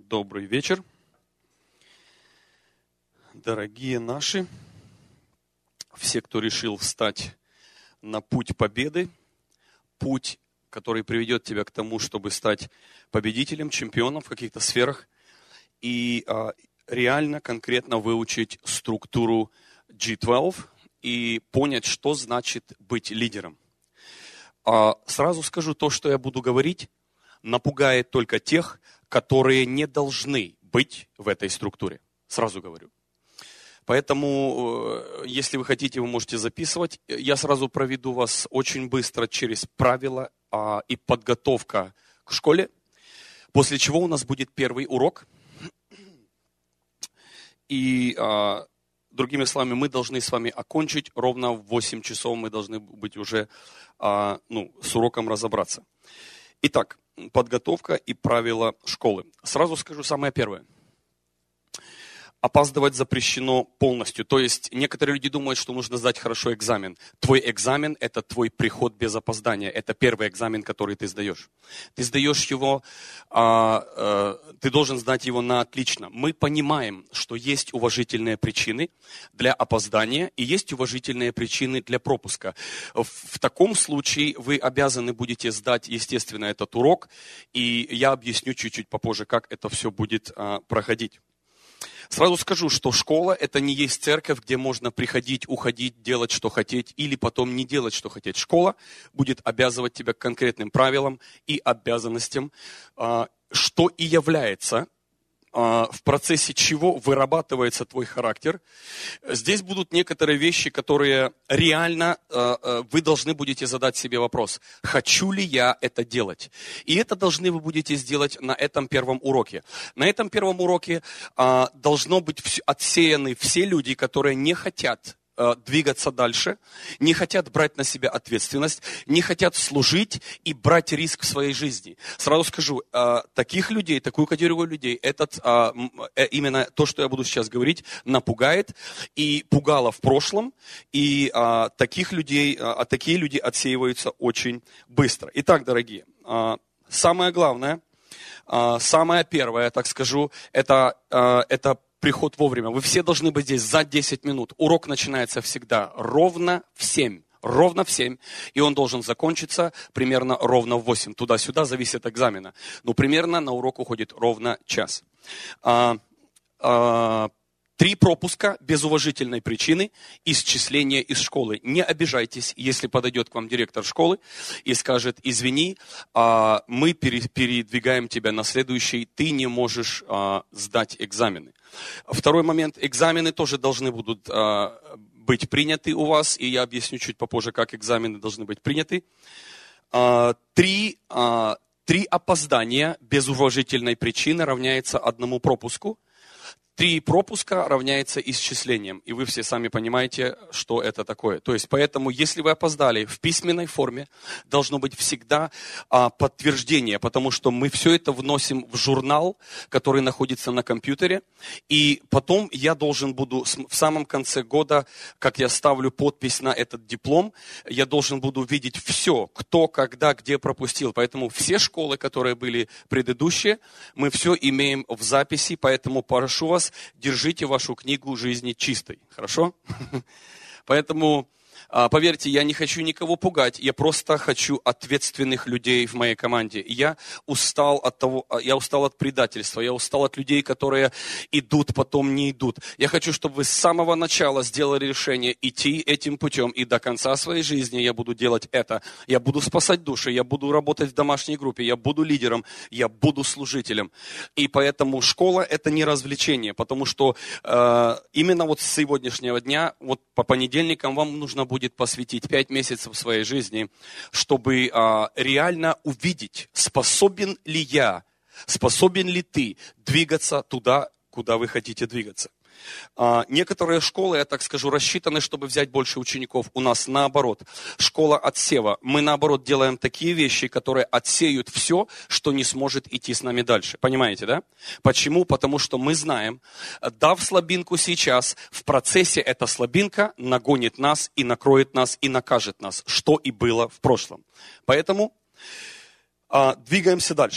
Добрый вечер, дорогие наши, все, кто решил встать на путь победы, путь, который приведет тебя к тому, чтобы стать победителем, чемпионом в каких-то сферах и реально, конкретно выучить структуру G12 и понять, что значит быть лидером. Сразу скажу, то, что я буду говорить, напугает только тех, которые не должны быть в этой структуре. Сразу говорю. Поэтому, если вы хотите, вы можете записывать. Я сразу проведу вас очень быстро через правила и подготовка к школе. После чего у нас будет первый урок. И, другими словами, мы должны с вами окончить ровно в 8 часов. Мы должны быть уже с уроком разобраться. Итак, подготовка и правила школы. Сразу скажу самое первое. Опаздывать запрещено полностью. То есть некоторые люди думают, что нужно сдать хорошо экзамен. Твой экзамен – это твой приход без опоздания. Это первый экзамен, который ты сдаешь. Ты сдаешь его, ты должен сдать его на отлично. Мы понимаем, что есть уважительные причины для опоздания и есть уважительные причины для пропуска. В таком случае вы обязаны будете сдать, естественно, этот урок. И я объясню чуть-чуть попозже, как это все будет проходить. Сразу скажу, что школа – это не есть церковь, где можно приходить, уходить, делать, что хотеть, или потом не делать, что хотеть. Школа будет обязывать тебя к конкретным правилам и обязанностям, что и является, в процессе чего вырабатывается твой характер. Здесь будут некоторые вещи, которые реально вы должны будете задать себе вопрос. Хочу ли я это делать? И это должны вы будете сделать на этом первом уроке. На этом первом уроке должно быть отсеяны все люди, которые не хотят двигаться дальше, не хотят брать на себя ответственность, не хотят служить и брать риск в своей жизни. Сразу скажу, таких людей, такую категорию людей, именно то, что я буду сейчас говорить, напугает и пугало в прошлом, и такие люди отсеиваются очень быстро. Итак, дорогие, самое главное, самое первое, так скажу, это приход вовремя. Вы все должны быть здесь за 10 минут. Урок начинается всегда ровно в 7. Ровно в 7. И он должен закончиться примерно ровно в 8. Туда-сюда зависит от экзамена. Но примерно на урок уходит ровно час. 3 пропуска без уважительной причины, исчисление из школы. Не обижайтесь, если подойдет к вам директор школы и скажет: извини, мы передвигаем тебя на следующий, ты не можешь сдать экзамены. Второй момент, экзамены тоже должны будут быть приняты у вас, и я объясню чуть попозже, как экзамены должны быть приняты. 3 опоздания без уважительной причины равняется 1 пропуску. 3 пропуска равняется исчислением. И вы все сами понимаете, что это такое. То есть, поэтому, если вы опоздали в письменной форме, должно быть всегда подтверждение, потому что мы все это вносим в журнал, который находится на компьютере. И потом я должен буду в самом конце года, как я ставлю подпись на этот диплом, я должен буду видеть все, кто, когда, где пропустил. Поэтому все школы, которые были предыдущие, мы все имеем в записи, поэтому прошу вас, держите вашу книгу жизни чистой. Хорошо? Поэтому, поверьте, я не хочу никого пугать, я просто хочу ответственных людей в моей команде. Я устал от предательства, я устал от людей, которые идут, потом не идут. Я хочу, чтобы вы с самого начала сделали решение идти этим путем, и до конца своей жизни я буду делать это. Я буду спасать души, я буду работать в домашней группе, я буду лидером, я буду служителем. И поэтому школа – это не развлечение, потому что именно вот с сегодняшнего дня, вот по понедельникам вам нужно будет посвятить 5 месяцев своей жизни, чтобы реально увидеть, способен ли ты двигаться туда, куда вы хотите двигаться. Некоторые школы, я так скажу, рассчитаны, чтобы взять больше учеников. У нас наоборот. Школа отсева. Мы наоборот делаем такие вещи, которые отсеют все, что не сможет идти с нами дальше. Понимаете, да? Почему? Потому что мы знаем, дав слабинку сейчас, в процессе эта слабинка нагонит нас и накроет нас и накажет нас, что и было в прошлом. Поэтому двигаемся дальше.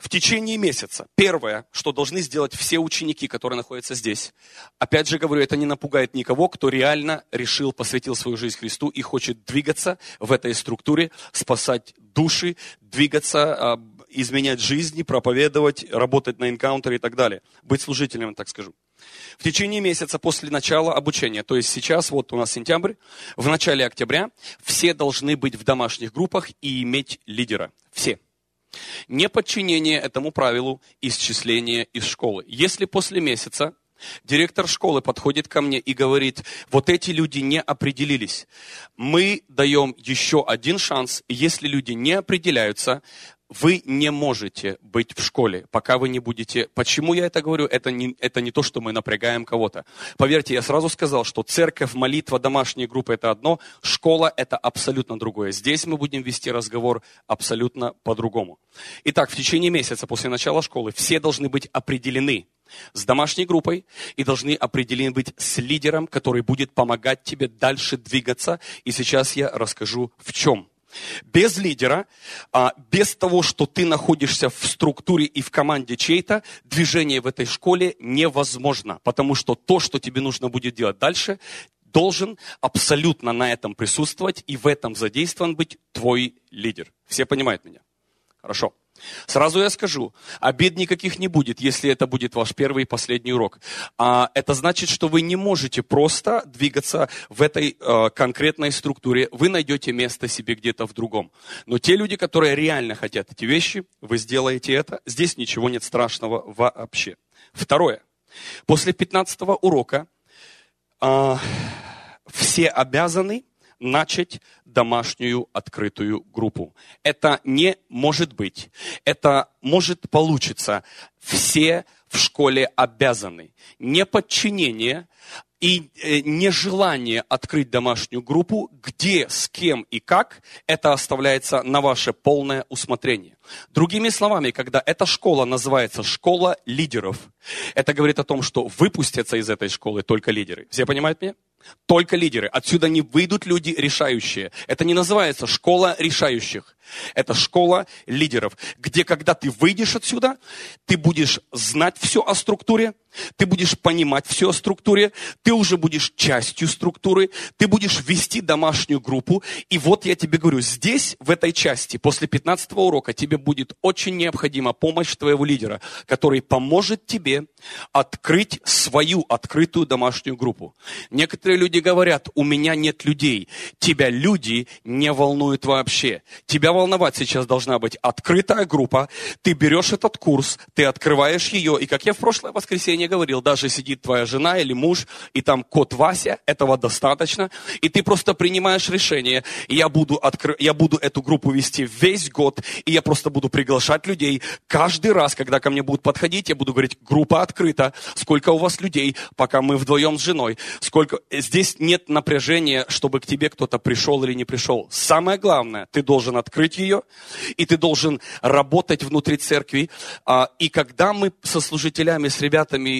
в течение месяца, первое, что должны сделать все ученики, которые находятся здесь, опять же говорю, это не напугает никого, кто реально решил, посвятил свою жизнь Христу и хочет двигаться в этой структуре, спасать души, двигаться, изменять жизни, проповедовать, работать на энкаунтере и так далее. Быть служителем, так скажу. В течение месяца после начала обучения, то есть сейчас, вот у нас сентябрь, в начале октября, все должны быть в домашних группах и иметь лидера. Все. Неподчинение этому правилу исчисления из школы. Если после месяца директор школы подходит ко мне и говорит, вот эти люди не определились, мы даем еще один шанс, если люди не определяются, вы не можете быть в школе, пока вы не будете... Почему я это говорю? Это не то, что мы напрягаем кого-то. Поверьте, я сразу сказал, что церковь, молитва, домашние группы – это одно, школа – это абсолютно другое. Здесь мы будем вести разговор абсолютно по-другому. Итак, в течение месяца после начала школы все должны быть определены с домашней группой и должны определены быть с лидером, который будет помогать тебе дальше двигаться. И сейчас я расскажу в чем. Без лидера, без того, что ты находишься в структуре и в команде чьей-то, движение в этой школе невозможно. Потому что то, что тебе нужно будет делать дальше, должен абсолютно на этом присутствовать и в этом задействован быть твой лидер. Все понимают меня? Хорошо. Сразу я скажу, обид никаких не будет, если это будет ваш первый и последний урок. Это значит, что вы не можете просто двигаться в этой конкретной структуре. Вы найдете место себе где-то в другом. Но те люди, которые реально хотят эти вещи, вы сделаете это. Здесь ничего нет страшного вообще. Второе. После 15-го урока все обязаны начать домашнюю открытую группу. Это не может быть. Это может получиться. Все в школе обязаны. Неподчинение и нежелание открыть домашнюю группу, где, с кем и как, это оставляется на ваше полное усмотрение. Другими словами, когда эта школа называется школа лидеров, это говорит о том, что выпустятся из этой школы только лидеры. Все понимают меня? Только лидеры. Отсюда не выйдут люди решающие. Это не называется школа решающих. Это школа лидеров, где когда ты выйдешь отсюда, ты будешь знать все о структуре, ты будешь понимать все о структуре, ты уже будешь частью структуры, ты будешь вести домашнюю группу. И вот я тебе говорю, здесь, в этой части, после 15-го урока, тебе будет очень необходима помощь твоего лидера, который поможет тебе открыть свою открытую домашнюю группу. Некоторые люди говорят, у меня нет людей. Тебя люди не волнуют вообще. Тебя волновать сейчас должна быть открытая группа. Ты берешь этот курс, ты открываешь ее, и как я в прошлое воскресенье говорил, даже сидит твоя жена или муж, и там кот Вася, этого достаточно, и ты просто принимаешь решение, я буду эту группу вести весь год, и я просто буду приглашать людей. Каждый раз, когда ко мне будут подходить, я буду говорить, группа открыта, сколько у вас людей, пока мы вдвоем с женой, сколько... Здесь нет напряжения, чтобы к тебе кто-то пришел или не пришел. Самое главное, ты должен открыть ее, и ты должен работать внутри церкви. И когда мы со служителями, с ребятами,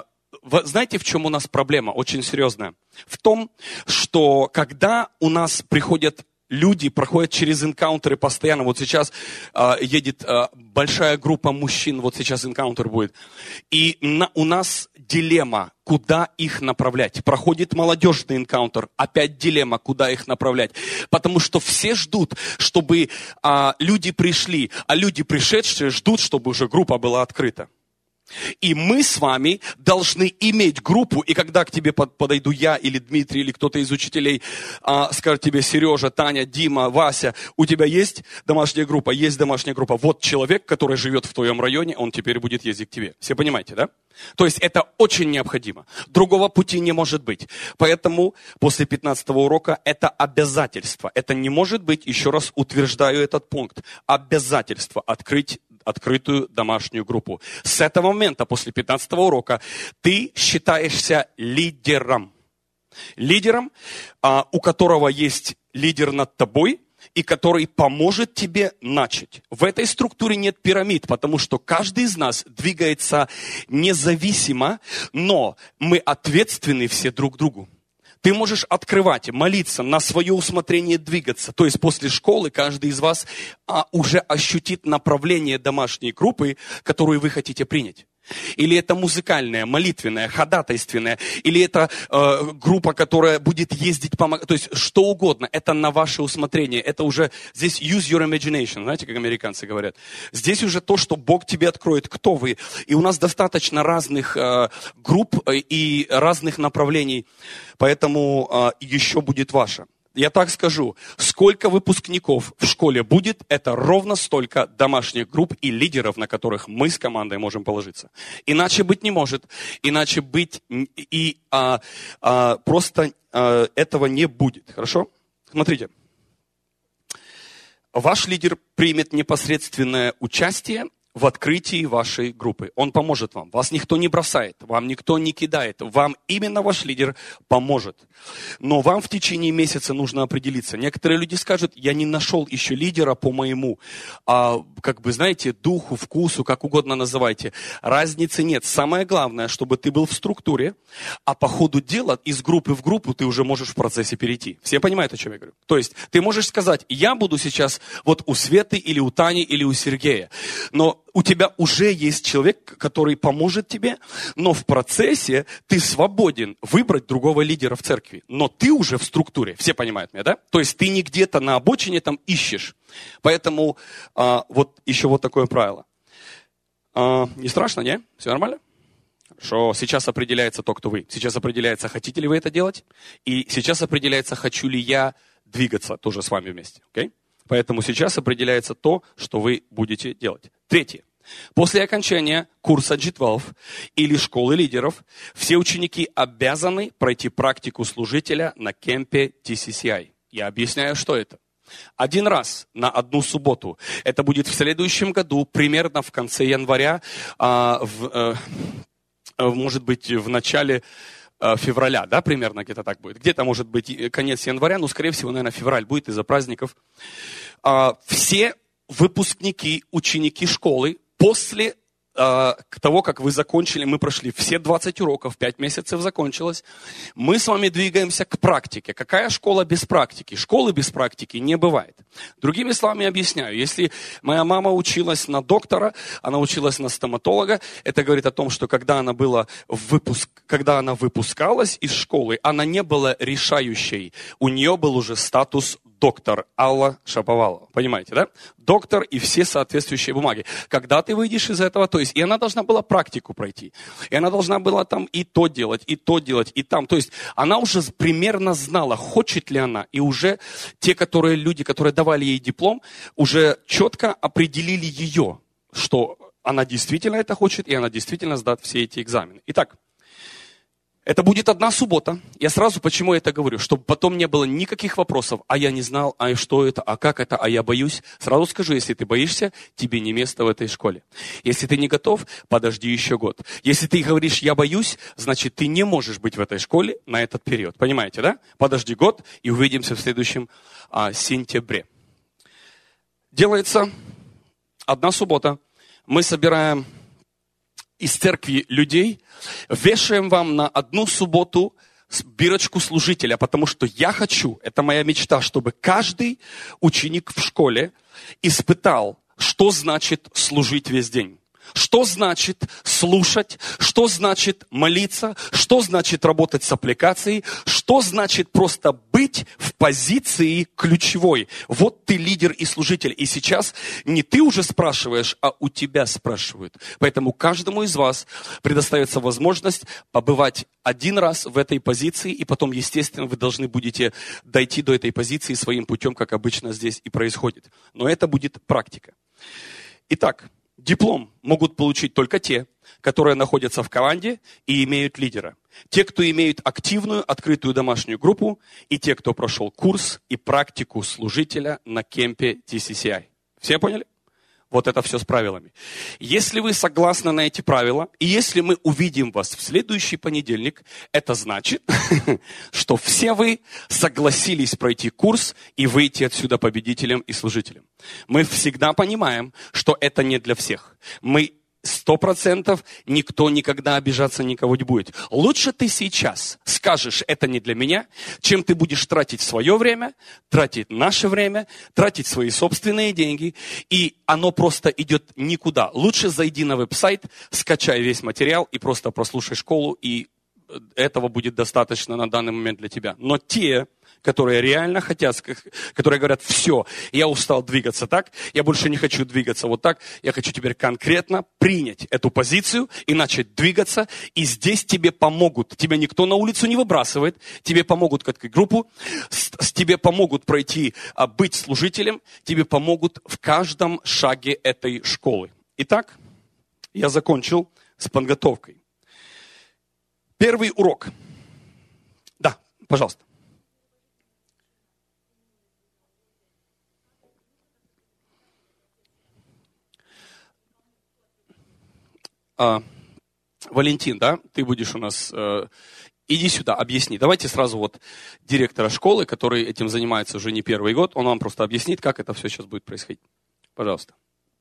знаете, в чем у нас проблема очень серьезная? В том, что когда у нас приходят люди, проходят через энкаунтеры постоянно, вот сейчас едет большая группа мужчин, вот сейчас энкаунтер будет, и у нас дилемма, куда их направлять. Проходит молодежный энкаунтер, опять дилемма, куда их направлять. Потому что все ждут, чтобы люди пришли, а люди пришедшие ждут, чтобы уже группа была открыта. И мы с вами должны иметь группу, и когда к тебе подойду я или Дмитрий, или кто-то из учителей, скажет тебе, Сережа, Таня, Дима, Вася, у тебя есть домашняя группа? Есть домашняя группа. Вот человек, который живет в твоем районе, он теперь будет ездить к тебе. Все понимаете, да? То есть это очень необходимо. Другого пути не может быть. Поэтому после 15-го урока это обязательство. Это не может быть, еще раз утверждаю этот пункт, обязательство открыть открытую домашнюю группу. С этого момента, после 15-го урока, ты считаешься лидером. Лидером, у которого есть лидер над тобой, и который поможет тебе начать. В этой структуре нет пирамид, потому что каждый из нас двигается независимо, но мы ответственны все друг другу. Ты можешь открывать, молиться, на свое усмотрение двигаться. То есть после школы каждый из вас уже ощутит направление домашней группы, которую вы хотите принять. Или это музыкальная, молитвенная, ходатайственная, или это группа, которая будет ездить, помогать. То есть что угодно, это на ваше усмотрение. Это уже здесь use your imagination, знаете, как американцы говорят. Здесь уже то, что Бог тебе откроет, кто вы. И у нас достаточно разных групп и разных направлений, поэтому еще будет ваше. Я так скажу, сколько выпускников в школе будет, это ровно столько домашних групп и лидеров, на которых мы с командой можем положиться. Иначе быть не может, иначе быть просто этого не будет. Хорошо? Смотрите. Ваш лидер примет непосредственное участие в открытии вашей группы. Он поможет вам. Вас никто не бросает, вам никто не кидает. Вам именно ваш лидер поможет. Но вам в течение месяца нужно определиться. Некоторые люди скажут, я не нашел еще лидера по моему, знаете, духу, вкусу, как угодно называйте. Разницы нет. Самое главное, чтобы ты был в структуре, а по ходу дела из группы в группу ты уже можешь в процессе перейти. Все понимают, о чем я говорю? То есть ты можешь сказать, я буду сейчас вот у Светы или у Тани или у Сергея. Но у тебя уже есть человек, который поможет тебе, но в процессе ты свободен выбрать другого лидера в церкви. Но ты уже в структуре, все понимают меня, да? То есть ты не где-то на обочине там ищешь. Поэтому вот еще вот такое правило. Не страшно, не? Все нормально? Хорошо, сейчас определяется то, кто вы. Сейчас определяется, хотите ли вы это делать. И сейчас определяется, хочу ли я двигаться тоже с вами вместе. Okay? Поэтому сейчас определяется то, что вы будете делать. Третье. После окончания курса G12 или школы лидеров, все ученики обязаны пройти практику служителя на кемпе TCCI. Я объясняю, что это. Один раз на одну субботу. Это будет в следующем году, примерно в конце января, может быть, в начале февраля, да, примерно где-то так будет. Где-то, может быть, конец января, но, скорее всего, наверное, февраль будет из-за праздников. Все выпускники, ученики школы после того, как вы закончили, мы прошли все 20 уроков, 5 месяцев закончилось, мы с вами двигаемся к практике. Какая школа без практики? Школы без практики не бывает. Другими словами объясняю, если моя мама училась на доктора, она училась на стоматолога, это говорит о том, что когда она выпускалась из школы, она не была решающей. У нее был уже статус доктор Алла Шаповалова. Понимаете, да? Доктор и все соответствующие бумаги. Когда ты выйдешь из этого, то есть, и она должна была практику пройти. И она должна была там и то делать, и там. То есть, она уже примерно знала, хочет ли она. И уже те, люди, которые давали ей диплом, уже четко определили ее, что она действительно это хочет, и она действительно сдаст все эти экзамены. Итак, это будет одна суббота. Я сразу почему это говорю, чтобы потом не было никаких вопросов. А я не знал, а что это, а как это, а я боюсь. Сразу скажу, если ты боишься, тебе не место в этой школе. Если ты не готов, подожди еще год. Если ты говоришь, я боюсь, значит, ты не можешь быть в этой школе на этот период. Понимаете, да? Подожди год и увидимся в следующем сентябре. Делается одна суббота. Мы собираем из церкви людей, вешаем вам на одну субботу бирочку служителя, потому что я хочу, это моя мечта, чтобы каждый ученик в школе испытал, что значит служить весь день. Что значит слушать, что значит молиться, что значит работать с аппликацией, что значит просто быть в позиции ключевой. Вот ты лидер и служитель. И сейчас не ты уже спрашиваешь, а у тебя спрашивают. Поэтому каждому из вас предоставится возможность побывать один раз в этой позиции, и потом, естественно, вы должны будете дойти до этой позиции своим путем, как обычно здесь и происходит. Но это будет практика. Итак, диплом могут получить только те, которые находятся в команде и имеют лидера. Те, кто имеют активную, открытую домашнюю группу, и те, кто прошел курс и практику служителя на кемпе TCCI. Все поняли? Вот это все с правилами. Если вы согласны на эти правила, и если мы увидим вас в следующий понедельник, это значит, что все вы согласились пройти курс и выйти отсюда победителем и служителем. Мы всегда понимаем, что это не для всех. Мы 100% никто никогда обижаться никого не будет. Лучше ты сейчас скажешь, это не для меня, чем ты будешь тратить свое время, тратить наше время, тратить свои собственные деньги, и оно просто идет никуда. Лучше зайди на веб-сайт, скачай весь материал и просто прослушай школу, и этого будет достаточно на данный момент для тебя. Но те, которые реально хотят, которые говорят, все, я устал двигаться так, я больше не хочу двигаться вот так, я хочу теперь конкретно принять эту позицию и начать двигаться, и здесь тебе помогут. Тебя никто на улицу не выбрасывает, тебе помогут как группу, тебе помогут пройти, быть служителем, тебе помогут в каждом шаге этой школы. Итак, я закончил с подготовкой. Первый урок. Да, пожалуйста. Валентин, да, ты будешь у нас, иди сюда, объясни. Давайте сразу вот директора школы, который этим занимается уже не первый год, он вам просто объяснит, как это все сейчас будет происходить. Пожалуйста.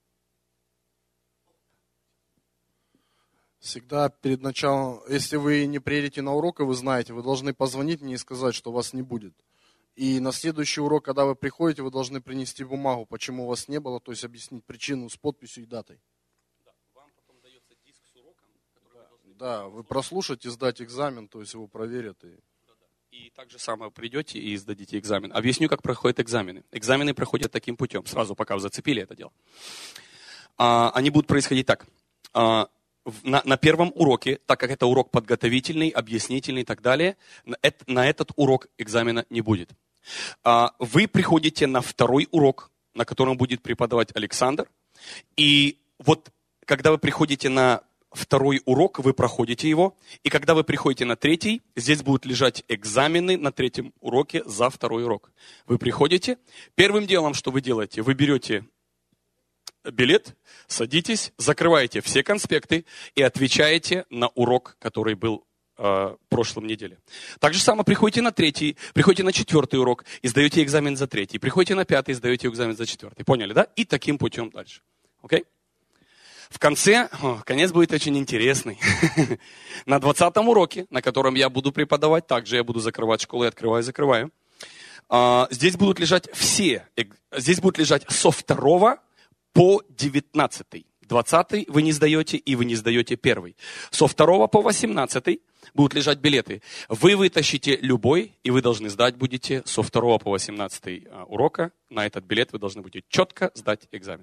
Всегда перед началом, если вы не приедете на урок, и вы знаете, вы должны позвонить мне и сказать, что вас не будет. И на следующий урок, когда вы приходите, вы должны принести бумагу, почему вас не было, то есть объяснить причину с подписью и датой. Вам потом дается диск с уроком, который вы должны... Да, вы прослушаете, сдать экзамен, то есть его проверят. И так же самое придете и сдадите экзамен. Объясню, как проходят экзамены. Экзамены проходят таким путем, сразу пока вы зацепили это дело. Они будут происходить так. На первом уроке, так как это урок подготовительный, объяснительный и так далее, на этот урок экзамена не будет. Вы приходите на второй урок, на котором будет преподавать Александр. И вот когда вы приходите на второй урок, вы проходите его. И когда вы приходите на третий, здесь будут лежать экзамены на третьем уроке за второй урок. Вы приходите. Первым делом, что вы делаете, вы берете билет, садитесь, закрываете все конспекты и отвечаете на урок, который был в прошлом неделе. Так же самое приходите на третий, приходите на четвертый урок и сдаете экзамен за третий. Приходите на пятый, сдаете экзамен за четвертый. Поняли, да? И таким путем дальше. Окей? В конце, конец будет очень интересный. На 20-м уроке, на котором я буду преподавать, также я буду закрывать школу и открываю, закрываю. Здесь будут лежать здесь будут лежать со 2 по 19. 20 вы не сдаете, и вы не сдаете первый. Со 2 по 18 будут лежать билеты. Вы вытащите любой, и вы должны сдать будете со 2 по 18 урока. На этот билет вы должны будете четко сдать экзамен.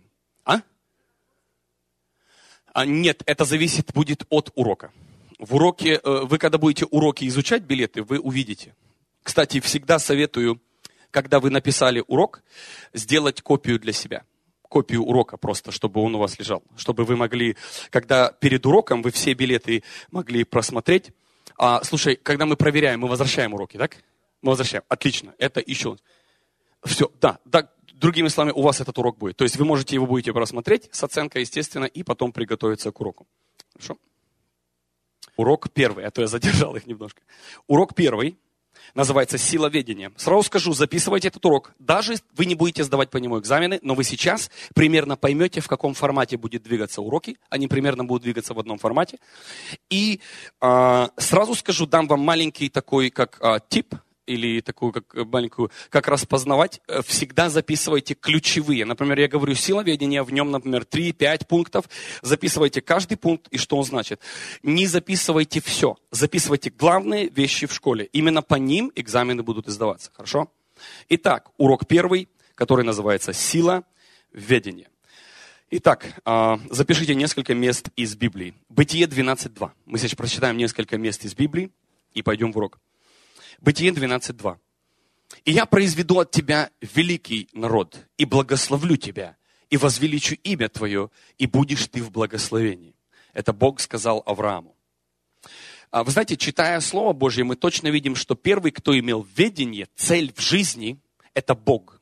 Нет, это зависит будет от урока. В уроке, вы когда будете уроки изучать, билеты, вы увидите. Кстати, всегда советую, когда вы написали урок, сделать копию для себя. Копию урока просто, чтобы он у вас лежал. Чтобы вы могли, когда перед уроком вы все билеты могли просмотреть. Слушай, когда мы проверяем, мы возвращаем уроки, так? Мы возвращаем. Отлично. Это еще. Все, да. Другими словами, у вас этот урок будет. То есть вы можете его будете просмотреть с оценкой, естественно, и потом приготовиться к уроку. Хорошо? Урок первый, а то я задержал их немножко. Урок первый называется «Сила ведения». Сразу скажу, записывайте этот урок. Даже вы не будете сдавать по нему экзамены, но вы сейчас примерно поймете, в каком формате будут двигаться уроки. Они примерно будут двигаться в одном формате. И сразу скажу, дам вам маленький такой, как тип, или такую, как маленькую, как распознавать, всегда записывайте ключевые. Например, я говорю «сила ведения», в нем, например, 3-5 пунктов. Записывайте каждый пункт и что он значит. Не записывайте все. Записывайте главные вещи в школе. Именно по ним экзамены будут издаваться. Хорошо? Итак, урок первый, который называется «Сила ведения». Итак, запишите несколько мест из Библии. Бытие 12.2. Мы сейчас прочитаем несколько мест из Библии и пойдем в урок. Бытие 12.2. «И я произведу от тебя великий народ, и благословлю тебя, и возвеличу имя твое, и будешь ты в благословении». Это Бог сказал Аврааму. Вы знаете, читая Слово Божье, мы точно видим, что первый, кто имел ведение, цель в жизни, это Бог.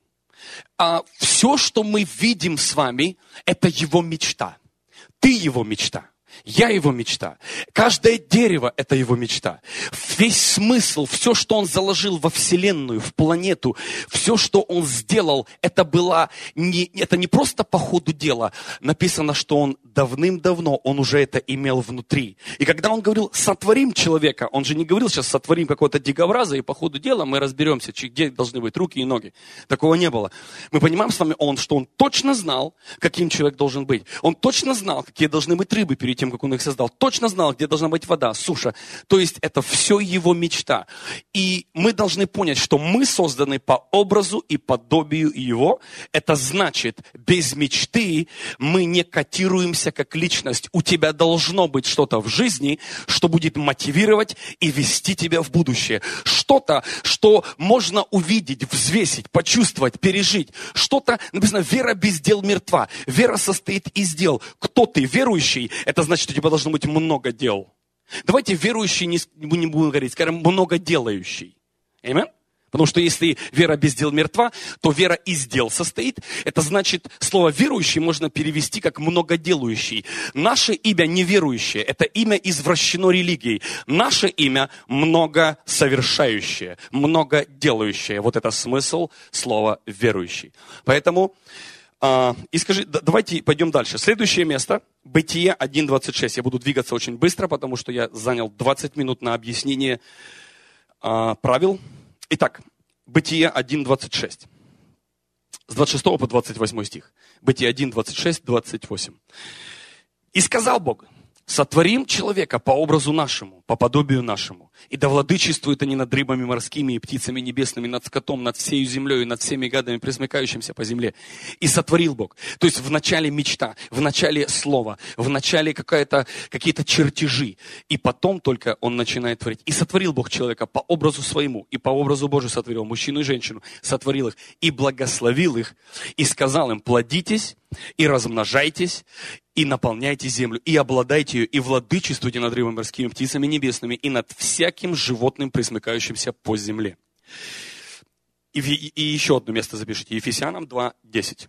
Все, что мы видим с вами, это Его мечта. Ты Его мечта. Я его мечта. Каждое дерево – это его мечта. Весь смысл, все, что он заложил во Вселенную, в планету, все, что он сделал, это не просто по ходу дела. Написано, что он давным-давно, он уже это имел внутри. И когда он говорил «сотворим человека», он же не говорил сейчас «сотворим какого-то дикобраза», и по ходу дела мы разберемся, где должны быть руки и ноги. Такого не было. Мы понимаем с вами, что он точно знал, каким человек должен быть. Он точно знал, какие должны быть рыбы перед тем, как он их создал. Точно знал, где должна быть вода, суша. То есть это все его мечта. И мы должны понять, что мы созданы по образу и подобию его. Это значит, без мечты мы не котируемся как личность. У тебя должно быть что-то в жизни, что будет мотивировать и вести тебя в будущее. Что-то, что можно увидеть, взвесить, почувствовать, пережить. Что-то, написано, вера без дел мертва. Вера состоит из дел. Кто ты, верующий? Это значит, у тебя должно быть много дел. Давайте верующий не будем говорить, скажем, много делающий. Аминь? Потому что если вера без дел мертва, то вера из дел состоит. Это значит, слово верующий можно перевести как многоделающий. Наше имя неверующее, это имя извращено религией. Наше имя многосовершающее, многоделающее. Вот это смысл слова верующий. Поэтому, давайте пойдем дальше. Следующее место, Бытие 1:26. Я буду двигаться очень быстро, потому что я занял 20 минут на объяснение правил. Итак, Бытие 1:26. С 26 по 28 стих. Бытие 1:26, 28. «И сказал Бог, сотворим человека по образу нашему, по подобию нашему, и да владычествуют они над рыбами морскими и птицами небесными, над скотом, над всею землей, над всеми гадами, пресмыкающимся по земле. И сотворил Бог». То есть в начале мечта, в начале слова, в начале какие-то чертежи. И потом только он начинает творить. «И сотворил Бог человека по образу своему, и по образу Божию сотворил мужчину и женщину, сотворил их, и благословил их, и сказал им, плодитесь, и размножайтесь, и наполняйте землю, и обладайте ее, и владычествуйте над рыбами морскими, птицами небесными, и над всяким животным, пресмыкающимся по земле». И еще одно место запишите. Ефесянам 2:10.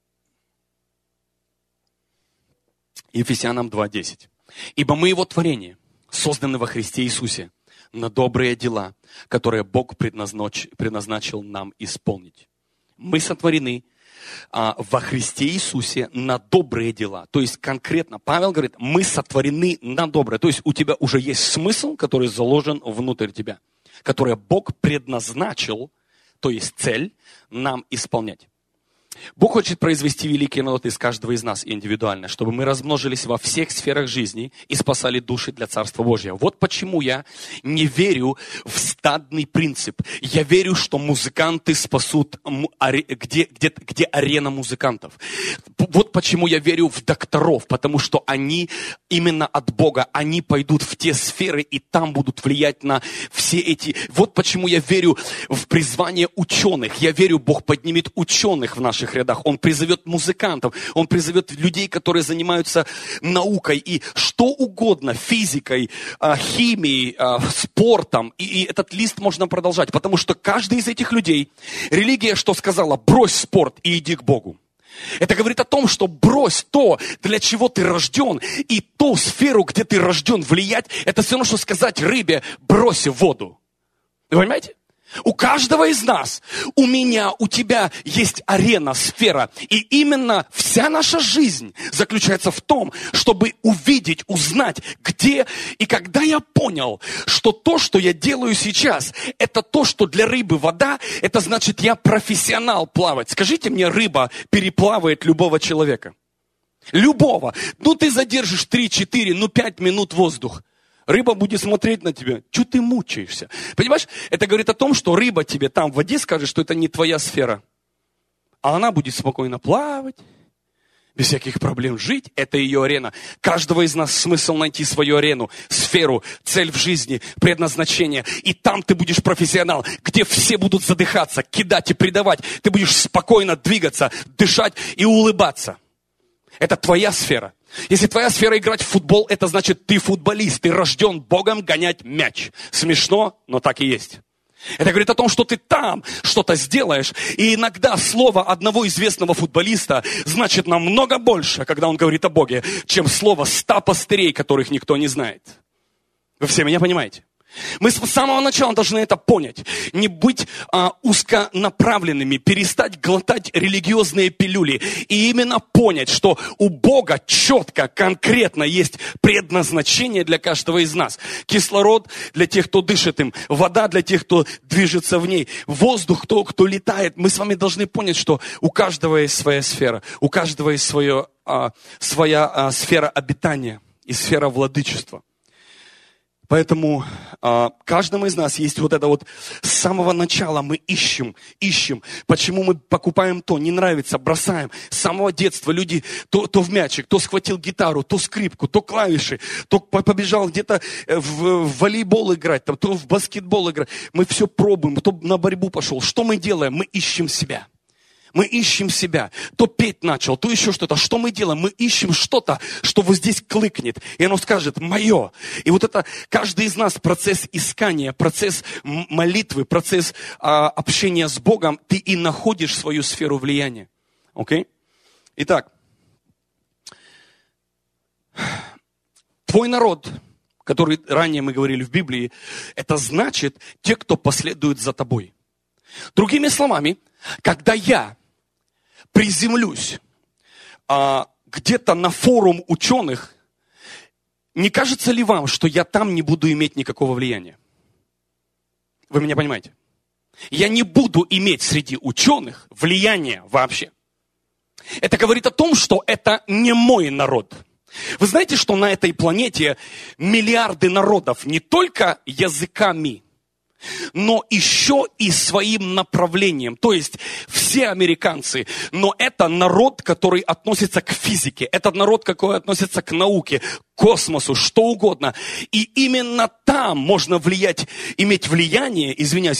Ефесянам 2:10. «Ибо мы его творение, созданы во Христе Иисусе, на добрые дела, которые Бог предназначил нам исполнить». Мы сотворены во Христе Иисусе на добрые дела. То есть конкретно Павел говорит, мы сотворены на доброе. То есть у тебя уже есть смысл, который заложен внутрь тебя, который Бог предназначил, то есть цель, нам исполнять. Бог хочет произвести великий народ из каждого из нас индивидуально, чтобы мы размножились во всех сферах жизни и спасали души для Царства Божьего. Вот почему я не верю в стадный принцип. Я верю, что музыканты спасут, где арена музыкантов. Вот почему я верю в докторов, потому что они именно от Бога, они пойдут в те сферы и там будут влиять на все эти... Вот почему я верю в призвание ученых. Я верю, Бог поднимет ученых в наших рядах. Он призовет музыкантов, Он призовет людей, которые занимаются наукой и что угодно, физикой, химией, спортом. И этот лист можно продолжать, потому что каждый из этих людей, религия что сказала? Брось спорт и иди к Богу. Это говорит о том, что брось то, для чего ты рожден, и ту сферу, где ты рожден влиять, это все равно, что сказать рыбе, брось в воду. Вы понимаете? У каждого из нас, у меня, у тебя есть арена, сфера. И именно вся наша жизнь заключается в том, чтобы увидеть, узнать, где и когда я понял, что то, что я делаю сейчас, это то, что для рыбы вода, это значит, я профессионал плавать. Скажите мне, рыба переплавает любого человека. Любого. Ты задержишь 3, 4, 5 минут воздух. Рыба будет смотреть на тебя. Чего ты мучаешься? Понимаешь? Это говорит о том, что рыба тебе там в воде скажет, что это не твоя сфера. А она будет спокойно плавать, без всяких проблем жить. Это ее арена. Каждого из нас смысл найти свою арену, сферу, цель в жизни, предназначение. И там ты будешь профессионал, где все будут задыхаться, кидать и предавать. Ты будешь спокойно двигаться, дышать и улыбаться. Это твоя сфера. Если твоя сфера играть в футбол, это значит, ты футболист, ты рожден Богом гонять мяч. Смешно, но так и есть. Это говорит о том, что ты там что-то сделаешь. И иногда слово одного известного футболиста значит намного больше, когда он говорит о Боге, чем слово 100 пастырей, которых никто не знает. Вы все меня понимаете? Мы с самого начала должны это понять. Не быть узконаправленными, перестать глотать религиозные пилюли. И именно понять, что у Бога четко, конкретно есть предназначение для каждого из нас. Кислород для тех, кто дышит им. Вода для тех, кто движется в ней. Воздух, кто летает. Мы с вами должны понять, что у каждого есть своя сфера. У каждого есть своя сфера обитания и сфера владычества. Поэтому каждому из нас есть вот это вот с самого начала мы ищем. Почему мы покупаем то, не нравится, бросаем. С самого детства люди то в мячик, то схватил гитару, то скрипку, то клавиши, то побежал где-то в волейбол играть, то в баскетбол играть. Мы все пробуем, то на борьбу пошел. Что мы делаем? Мы ищем себя. Мы ищем себя. То петь начал, то еще что-то. Что мы делаем? Мы ищем что-то, что вот здесь клыкнет. И оно скажет «моё». И вот это каждый из нас процесс искания, процесс молитвы, процесс общения с Богом. Ты и находишь свою сферу влияния. Окей? Итак, твой народ, который ранее мы говорили в Библии, это значит те, кто последует за тобой. Другими словами, когда я приземлюсь где-то на форум ученых, не кажется ли вам, что я там не буду иметь никакого влияния? Вы меня понимаете? Я не буду иметь среди ученых влияния вообще. Это говорит о том, что это не мой народ. Вы знаете, что на этой планете миллиарды народов не только языками, но еще и своим направлением. То есть все американцы, но это народ, который относится к физике, это народ, который относится к науке, к космосу, что угодно. И именно там можно влиять, иметь влияние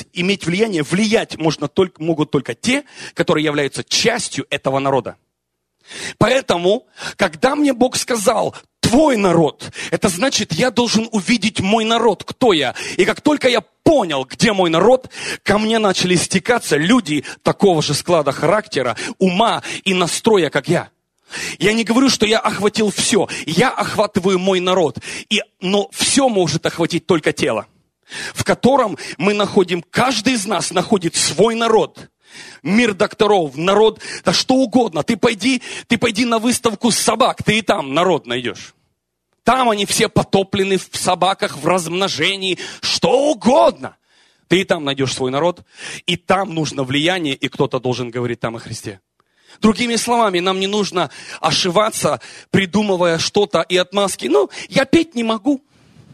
могут только те, которые являются частью этого народа. Поэтому, когда мне Бог сказал, твой народ, это значит, я должен увидеть мой народ, кто я. И как только я понял, где мой народ, ко мне начали стекаться люди такого же склада характера, ума и настроя, как я. Я не говорю, что я охватил все. Я охватываю мой народ. Но все может охватить только тело, в котором мы находим, каждый из нас находит свой народ. Мир докторов, народ, да что угодно. Ты пойди на выставку собак, ты и там народ найдешь. Там они все потоплены в собаках, в размножении, что угодно. Ты и там найдешь свой народ, и там нужно влияние, и кто-то должен говорить там о Христе. Другими словами, нам не нужно ошибаться, придумывая что-то и отмазки. Я петь не могу,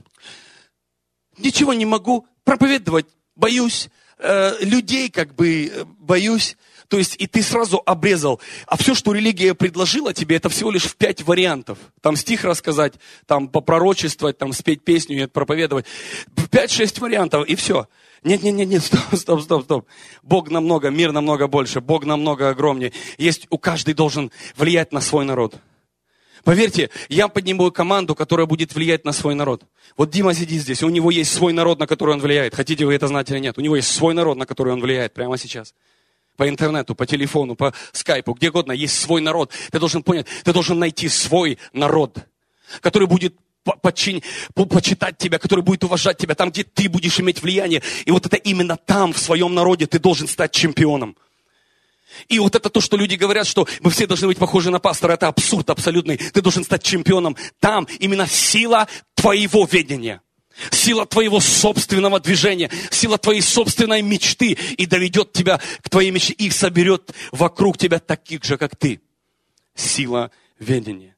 ничего не могу, проповедовать боюсь, людей боюсь. То есть, и ты сразу обрезал. А все, что религия предложила тебе, это всего лишь в 5 вариантов. Там стих рассказать, там попророчествовать, там спеть песню и проповедовать. 5-6 вариантов, и все. Нет, стоп. Бог намного, мир намного больше, Бог намного огромнее. Каждый должен влиять на свой народ. Поверьте, я подниму команду, которая будет влиять на свой народ. Вот Дима сидит здесь, у него есть свой народ, на который он влияет. Хотите вы это знать или нет? У него есть свой народ, на который он влияет прямо сейчас. По интернету, по телефону, по скайпу, где угодно есть свой народ. Ты должен понять, ты должен найти свой народ, который будет почитать тебя, который будет уважать тебя, там, где ты будешь иметь влияние. И вот это именно там, в своем народе, ты должен стать чемпионом. И вот это то, что люди говорят, что мы все должны быть похожи на пастора, это абсурд абсолютный. Ты должен стать чемпионом. Там именно сила твоего ведения, сила твоего собственного движения, сила твоей собственной мечты и доведет тебя к твоей мечте и соберет вокруг тебя таких же, как ты. Сила ведения.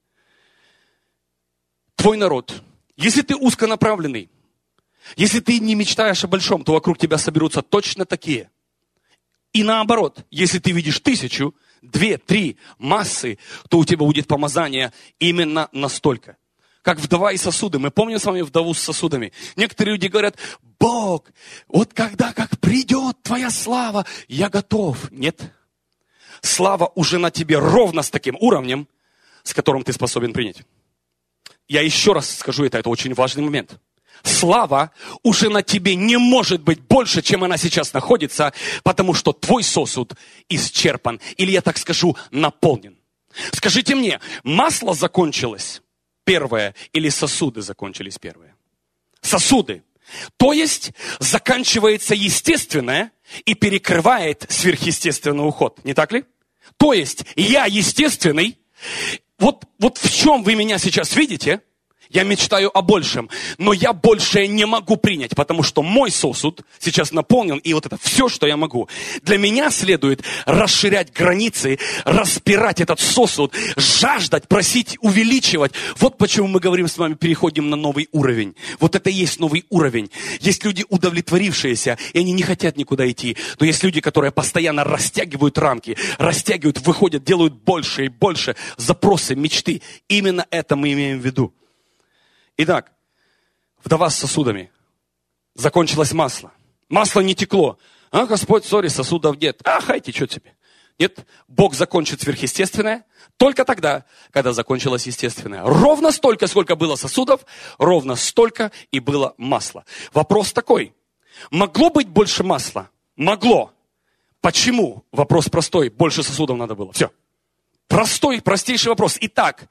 Твой народ, если ты узконаправленный, если ты не мечтаешь о большом, то вокруг тебя соберутся точно такие. И наоборот, если ты видишь 1000, 2, 3 массы, то у тебя будет помазание именно настолько. Как вдова и сосуды. Мы помним с вами вдову с сосудами. Некоторые люди говорят, Бог, вот как придет твоя слава, я готов. Нет. Слава уже на тебе ровно с таким уровнем, с которым ты способен принять. Я еще раз скажу это очень важный момент. слава уже на тебе не может быть больше, чем она сейчас находится, потому что твой сосуд исчерпан, или я так скажу, наполнен. Скажите мне, масло закончилось первое или сосуды закончились первые? Сосуды. То есть заканчивается естественное и перекрывает сверхъестественный уход, не так ли? То есть я естественный, вот в чем вы меня сейчас видите, я мечтаю о большем, но я большее не могу принять, потому что мой сосуд сейчас наполнен, и вот это все, что я могу. Для меня следует расширять границы, распирать этот сосуд, жаждать, просить, увеличивать. Вот почему мы говорим с вами, переходим на новый уровень. Вот это и есть новый уровень. Есть люди удовлетворившиеся, и они не хотят никуда идти. Но есть люди, которые постоянно растягивают рамки, растягивают, выходят, делают больше и больше запросы, мечты. Именно это мы имеем в виду. Итак, вдова с сосудами. Закончилось масло. Масло не текло. А, Господь, сори, сосудов нет. А, хайте, что тебе? Нет, Бог закончит сверхъестественное только тогда, когда закончилось естественное. Ровно столько, сколько было сосудов, ровно столько и было масла. Вопрос такой. Могло быть больше масла? Могло. Почему? Вопрос простой. Больше сосудов надо было. Все. Простейший вопрос. Итак,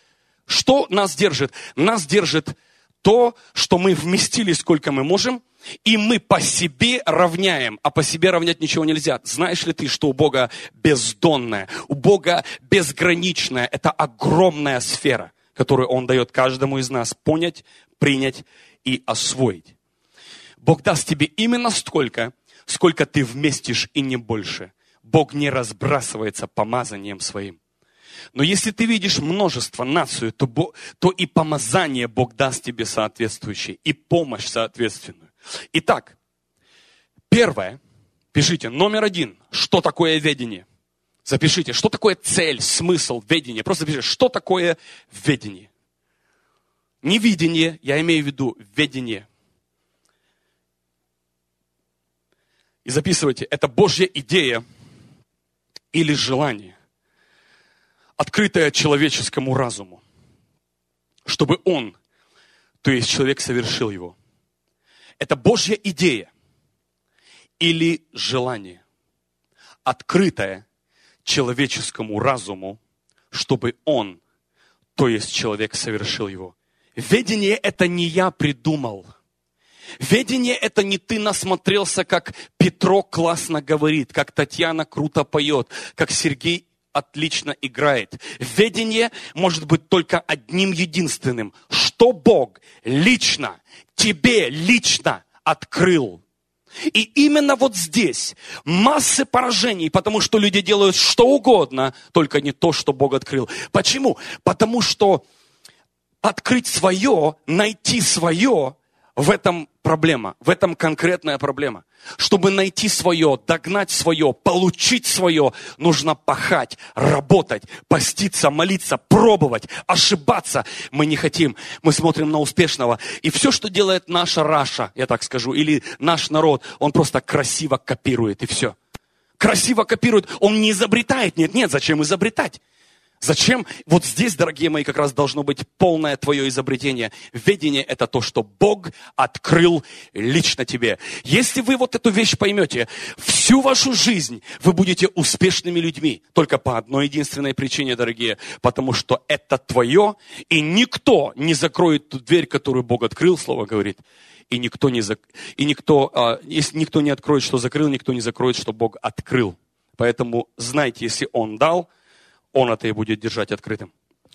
что нас держит? Нас держит то, что мы вместили, сколько мы можем, и мы по себе равняем. А по себе равнять ничего нельзя. Знаешь ли ты, что у Бога бездонная, у Бога безграничная, это огромная сфера, которую Он дает каждому из нас понять, принять и освоить. Бог даст тебе именно столько, сколько ты вместишь, и не больше. Бог не разбрасывается помазанием своим. Но если ты видишь множество наций, то и помазание Бог даст тебе соответствующее, и помощь соответственную. Итак, первое, пишите, номер 1, что такое ведение? Запишите, что такое цель, смысл, ведение. Просто запишите, что такое ведение. Не видение, я имею в виду ведение. И записывайте, это Божья идея или желание, открытое человеческому разуму, чтобы он, то есть человек, совершил его. Это Божья идея или желание, открытое человеческому разуму, чтобы он, то есть человек, совершил его. Ведение это не я придумал. Ведение это не ты насмотрелся, как Петро классно говорит, как Татьяна круто поет, как Сергей отлично играет. Ведение может быть только одним единственным, что Бог лично, тебе лично открыл. И именно вот здесь массы поражений, потому что люди делают что угодно, только не то, что Бог открыл. Почему? Потому что открыть свое, найти свое, в этом проблема, в этом конкретная проблема. Чтобы найти свое, догнать свое, получить свое, нужно пахать, работать, поститься, молиться, пробовать, ошибаться. Мы не хотим, мы смотрим на успешного. И все, что делает наша Раша, я так скажу, или наш народ, он просто красиво копирует, и все. Красиво копирует, он не изобретает. Нет, зачем изобретать? Зачем? Вот здесь, дорогие мои, как раз должно быть полное твое изобретение. Ведение – это то, что Бог открыл лично тебе. Если вы вот эту вещь поймете, всю вашу жизнь вы будете успешными людьми. Только по одной единственной причине, дорогие. Потому что это твое, и никто не закроет ту дверь, которую Бог открыл, слово говорит. Если никто не откроет, что закрыл, никто не закроет, что Бог открыл. Поэтому знайте, если Он дал, Он это и будет держать открытым.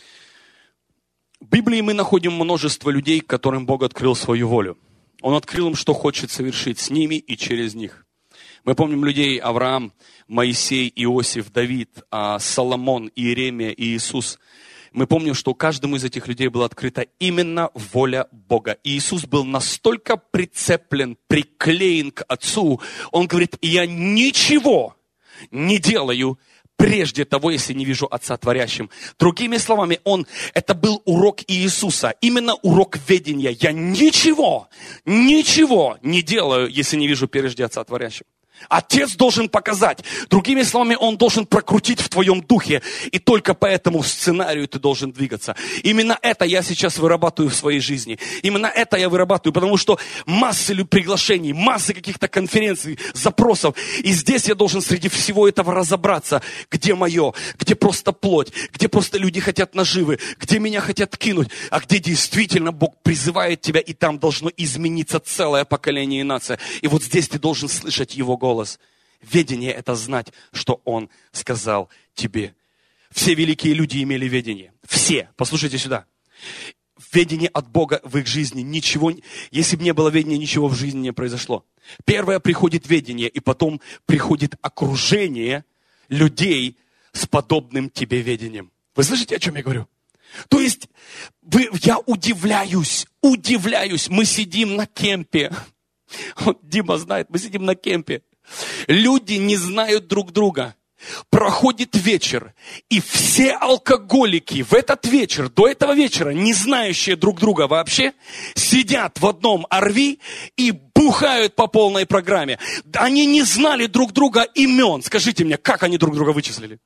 В Библии мы находим множество людей, которым Бог открыл свою волю. Он открыл им, что хочет совершить с ними и через них. Мы помним людей: Авраам, Моисей, Иосиф, Давид, Соломон, Иеремия и Иисус. Мы помним, что каждому из этих людей была открыта именно воля Бога. И Иисус был настолько прицеплен, приклеен к Отцу. Он говорит: я ничего не делаю прежде того, если не вижу Отца творящим. Другими словами, это был урок Иисуса, именно урок ведения. Я ничего не делаю, если не вижу прежде Отца творящим. Отец должен показать. Другими словами, он должен прокрутить в твоем духе. И только по этому сценарию ты должен двигаться. Именно это я сейчас вырабатываю в своей жизни. Именно это я вырабатываю, потому что массы приглашений, массы каких-то конференций, запросов. И здесь я должен среди всего этого разобраться, где мое, где просто плоть, где просто люди хотят наживы, где меня хотят кинуть, а где действительно Бог призывает тебя, и там должно измениться целое поколение и нация. И вот здесь ты должен слышать Его голос. Ведение – это знать, что Он сказал тебе. Все великие люди имели ведение. Все. Послушайте сюда. Ведение от Бога в их жизни. Ничего, если бы не было ведения, ничего в жизни не произошло. Первое приходит ведение, и потом приходит окружение людей с подобным тебе ведением. Вы слышите, о чем я говорю? То есть, я удивляюсь. Мы сидим на кемпе. Вот Дима знает, мы сидим на кемпе. Люди не знают друг друга. Проходит вечер, и все алкоголики в этот вечер, до этого вечера, не знающие друг друга вообще, сидят в одном RV и бухают по полной программе. Они не знали друг друга имен. Скажите мне, как они друг друга вычислили?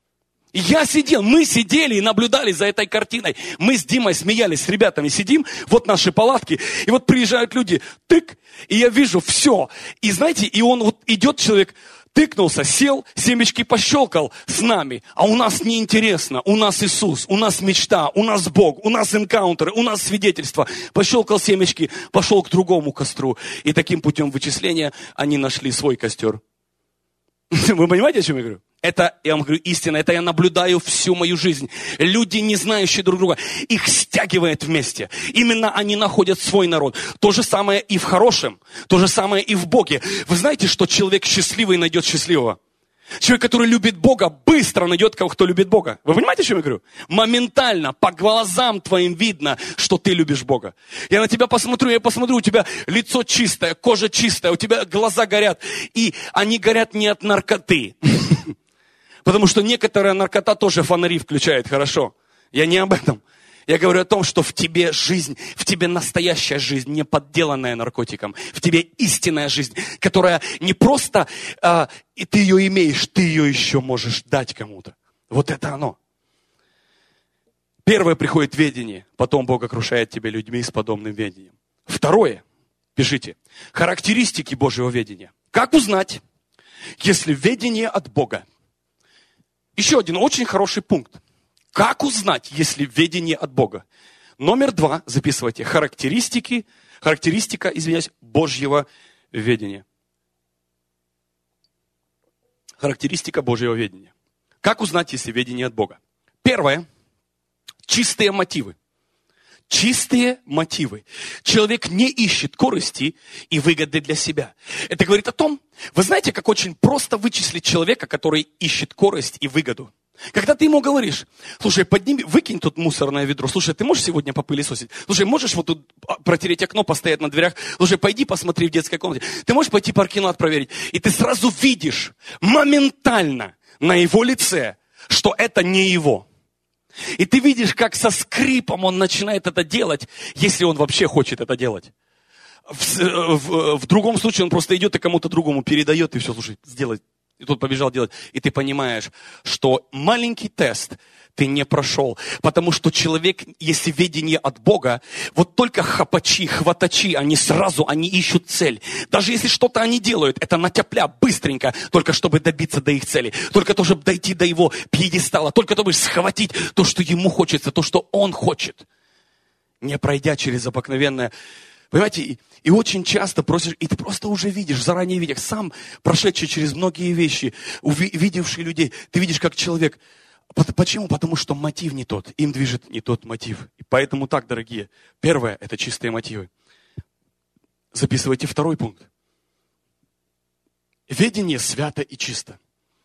Мы сидели и наблюдали за этой картиной. Мы с Димой смеялись, с ребятами сидим, вот наши палатки, и вот приезжают люди, тык, и я вижу все. И знаете, и он вот идет человек, тыкнулся, сел, семечки пощелкал с нами, а у нас неинтересно, у нас Иисус, у нас мечта, у нас Бог, у нас энкаунтеры, у нас свидетельство. Пощелкал семечки, пошел к другому костру. И таким путем вычисления они нашли свой костер. Вы понимаете, о чем я говорю? Это, я вам говорю, истина, это я наблюдаю всю мою жизнь. Люди, не знающие друг друга, их стягивает вместе. Именно они находят свой народ. То же самое и в хорошем, то же самое и в Боге. Вы знаете, что человек счастливый найдет счастливого? Человек, который любит Бога, быстро найдет кого, кто любит Бога. Вы понимаете, о чем я говорю? Моментально, по глазам твоим видно, что ты любишь Бога. Я на тебя посмотрю, у тебя лицо чистое, кожа чистая, у тебя глаза горят. И они горят не от наркоты. Потому что некоторая наркота тоже фонари включает, хорошо. Я не об этом. Я говорю о том, что в тебе жизнь, в тебе настоящая жизнь, не подделанная наркотиком. В тебе истинная жизнь, которая не просто и ты ее имеешь, ты ее еще можешь дать кому-то. Вот это оно. Первое приходит ведение, потом Бог окружает тебя людьми с подобным ведением. Второе, пишите, характеристики Божьего ведения. Как узнать, если ведение от Бога? Еще один очень хороший пункт. Как узнать, если ведение от Бога? Номер 2, записывайте, характеристика, Божьего ведения. Характеристика Божьего ведения. Как узнать, если ведение от Бога? Первое, чистые мотивы. Чистые мотивы. Человек не ищет корысти и выгоды для себя. Это говорит о том, вы знаете, как очень просто вычислить человека, который ищет корость и выгоду. Когда ты ему говоришь, слушай, подними, выкинь тут мусорное ведро, слушай, ты можешь сегодня попылесосить? Слушай, можешь вот тут протереть окно, постоять на дверях? Слушай, пойди посмотри в детской комнате. Ты можешь пойти паркинат проверить? И ты сразу видишь моментально на его лице, что это не его. И ты видишь, как со скрипом он начинает это делать, если он вообще хочет это делать. В другом случае он просто идет и кому-то другому передает, и все, слушай, сделай. И тот побежал делать. И ты понимаешь, что маленький тест ты не прошел. Потому что человек, если ведение от Бога, вот только хватачи, они ищут цель. Даже если что-то они делают, это натяпля, быстренько, только чтобы добиться до их цели. Только то, чтобы дойти до его пьедестала. Только то, чтобы схватить то, что ему хочется, то, что он хочет. Не пройдя через обыкновенное... Понимаете, и очень часто просишь, и ты просто уже видишь, заранее видишь, сам прошедший через многие вещи, видевший людей, ты видишь, как человек. Почему? Потому что мотив не тот, им движет не тот мотив. И поэтому так, дорогие, первое, это чистые мотивы. Записывайте второй пункт. Ведение свято и чисто.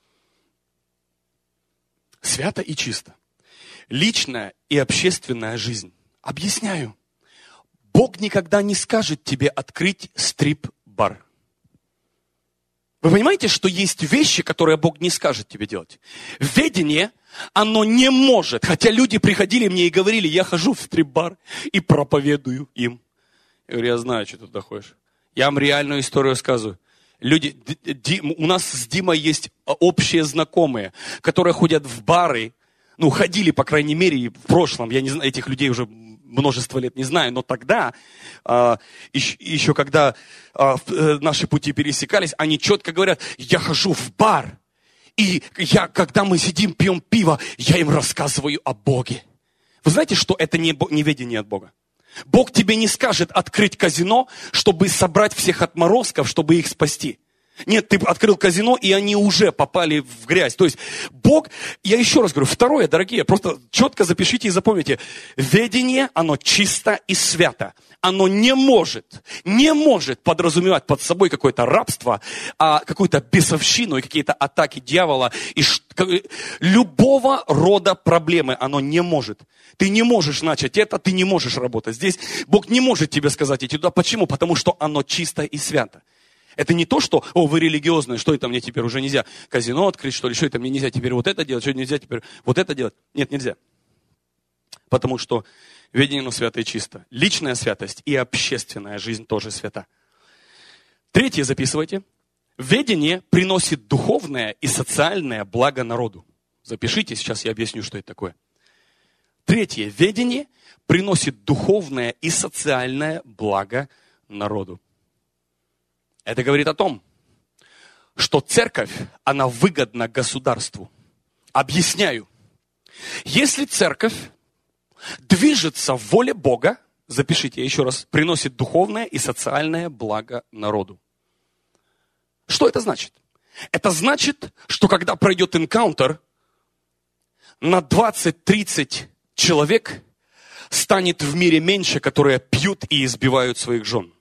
Свято и чисто. Личная и общественная жизнь. Объясняю. Бог никогда не скажет тебе открыть стрип-бар. Вы понимаете, что есть вещи, которые Бог не скажет тебе делать? Ведение, оно не может. Хотя люди приходили мне и говорили, я хожу в стрип-бар и проповедую им. Я говорю, я знаю, что ты туда ходишь. Я вам реальную историю рассказываю. Люди, у нас с Димой есть общие знакомые, которые ходят в бары, ну, ходили, по крайней мере, в прошлом, я не знаю, этих людей уже множество лет не знаю, но тогда, еще когда наши пути пересекались, они четко говорят, я хожу в бар, и когда мы сидим, пьем пиво, я им рассказываю о Боге. Вы знаете, что это не ведение от Бога? Бог тебе не скажет открыть казино, чтобы собрать всех отморозков, чтобы их спасти. Нет, ты открыл казино, и они уже попали в грязь. То есть Бог, я еще раз говорю, второе, дорогие, просто четко запишите и запомните. Ведение, оно чисто и свято. Оно не может подразумевать под собой какое-то рабство, какую-то бесовщину и какие-то атаки дьявола. И любого рода проблемы оно не может. Ты не можешь начать это, ты не можешь работать здесь. Бог не может тебе сказать идти туда. Почему? Потому что оно чисто и свято. Это не то, что, вы религиозные, что это мне теперь уже нельзя казино открыть, что ли, что это мне нельзя теперь вот это делать, что нельзя теперь вот это делать. Нет, нельзя. Потому что ведение, оно свято и чисто. Личная святость и общественная жизнь тоже свята. Третье, записывайте. Ведение приносит духовное и социальное благо народу. Запишите, сейчас я объясню, что это такое. Третье, ведение приносит духовное и социальное благо народу. Это говорит о том, что церковь, она выгодна государству. Объясняю. Если церковь движется в воле Бога, запишите еще раз, приносит духовное и социальное благо народу. Что это значит? Это значит, что когда пройдет энкаунтер, на 20-30 человек станет в мире меньше, которые пьют и избивают своих жен.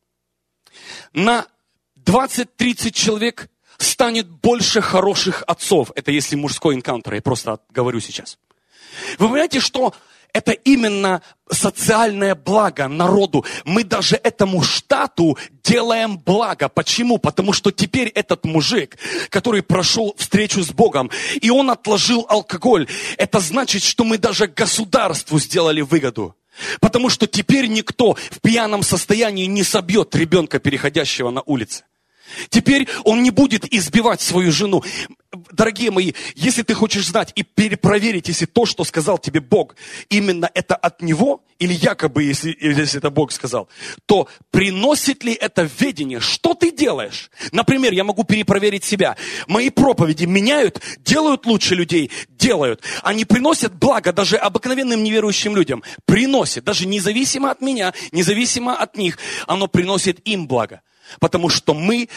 На 20-30 человек станет больше хороших отцов. Это если мужской энкаунтер, я просто говорю сейчас. Вы понимаете, что это именно социальное благо народу. Мы даже этому штату делаем благо. Почему? Потому что теперь этот мужик, который прошел встречу с Богом, и он отложил алкоголь, это значит, что мы даже государству сделали выгоду. Потому что теперь никто в пьяном состоянии не собьет ребенка, переходящего на улице. Теперь он не будет избивать свою жену. Дорогие мои, если ты хочешь знать и перепроверить, если то, что сказал тебе Бог, именно это от Него, или якобы, если это Бог сказал, то приносит ли это ведение? Что ты делаешь? Например, я могу перепроверить себя. Мои проповеди меняют, делают лучше людей, делают. Они приносят благо даже обыкновенным неверующим людям. Приносят, даже независимо от меня, независимо от них, оно приносит им благо. Потому что мы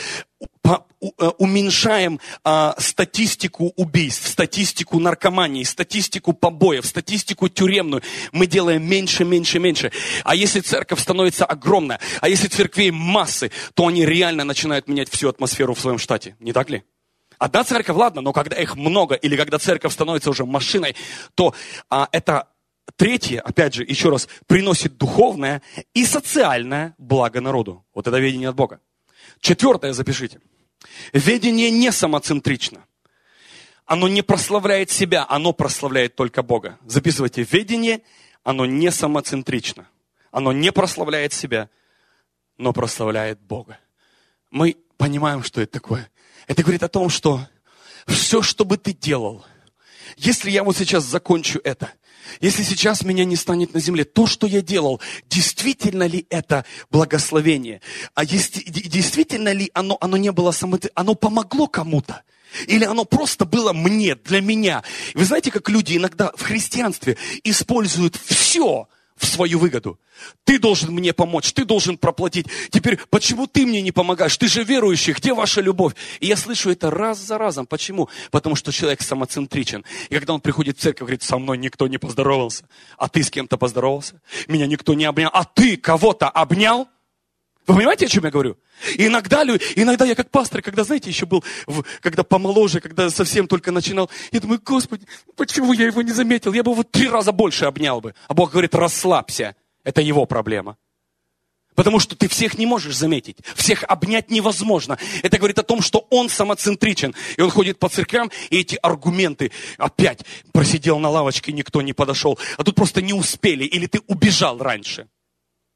уменьшаем статистику убийств, статистику наркомании, статистику побоев, статистику тюремную. Мы делаем меньше, меньше, меньше. А если церковь становится огромная, а если церквей массы, то они реально начинают менять всю атмосферу в своем штате. Не так ли? Одна церковь, ладно, но когда их много, или когда церковь становится уже машиной, то это... Третье, опять же, еще раз, приносит духовное и социальное благо народу. Вот это ведение от Бога. Четвертое, запишите. Ведение не самоцентрично. Оно не прославляет себя, оно прославляет только Бога. Записывайте. Ведение, оно не самоцентрично. Оно не прославляет себя, но прославляет Бога. Мы понимаем, что это такое. Это говорит о том, что все, что бы ты делал, если я вот сейчас закончу это, если сейчас меня не станет на земле, то, что я делал, действительно ли это благословение? А действительно ли оно не было оно помогло кому-то? Или оно просто было мне, для меня? Вы знаете, как люди иногда в христианстве используют все в свою выгоду. Ты должен мне помочь, ты должен проплатить. Теперь, почему ты мне не помогаешь? Ты же верующий, где ваша любовь? И я слышу это раз за разом. Почему? Потому что человек самоцентричен. И когда он приходит в церковь, говорит, со мной никто не поздоровался. А ты с кем-то поздоровался? Меня никто не обнял. А ты кого-то обнял? Вы понимаете, о чем я говорю? И иногда я как пастор, когда, знаете, еще был, когда помоложе, когда совсем только начинал, я думаю, Господи, почему я его не заметил? Я бы его 3 раза больше обнял бы. А Бог говорит, расслабься. Это его проблема. Потому что ты всех не можешь заметить. Всех обнять невозможно. Это говорит о том, что он самоцентричен. И он ходит по церквям, и эти аргументы опять просидел на лавочке, никто не подошел. А тут просто не успели, или ты убежал раньше.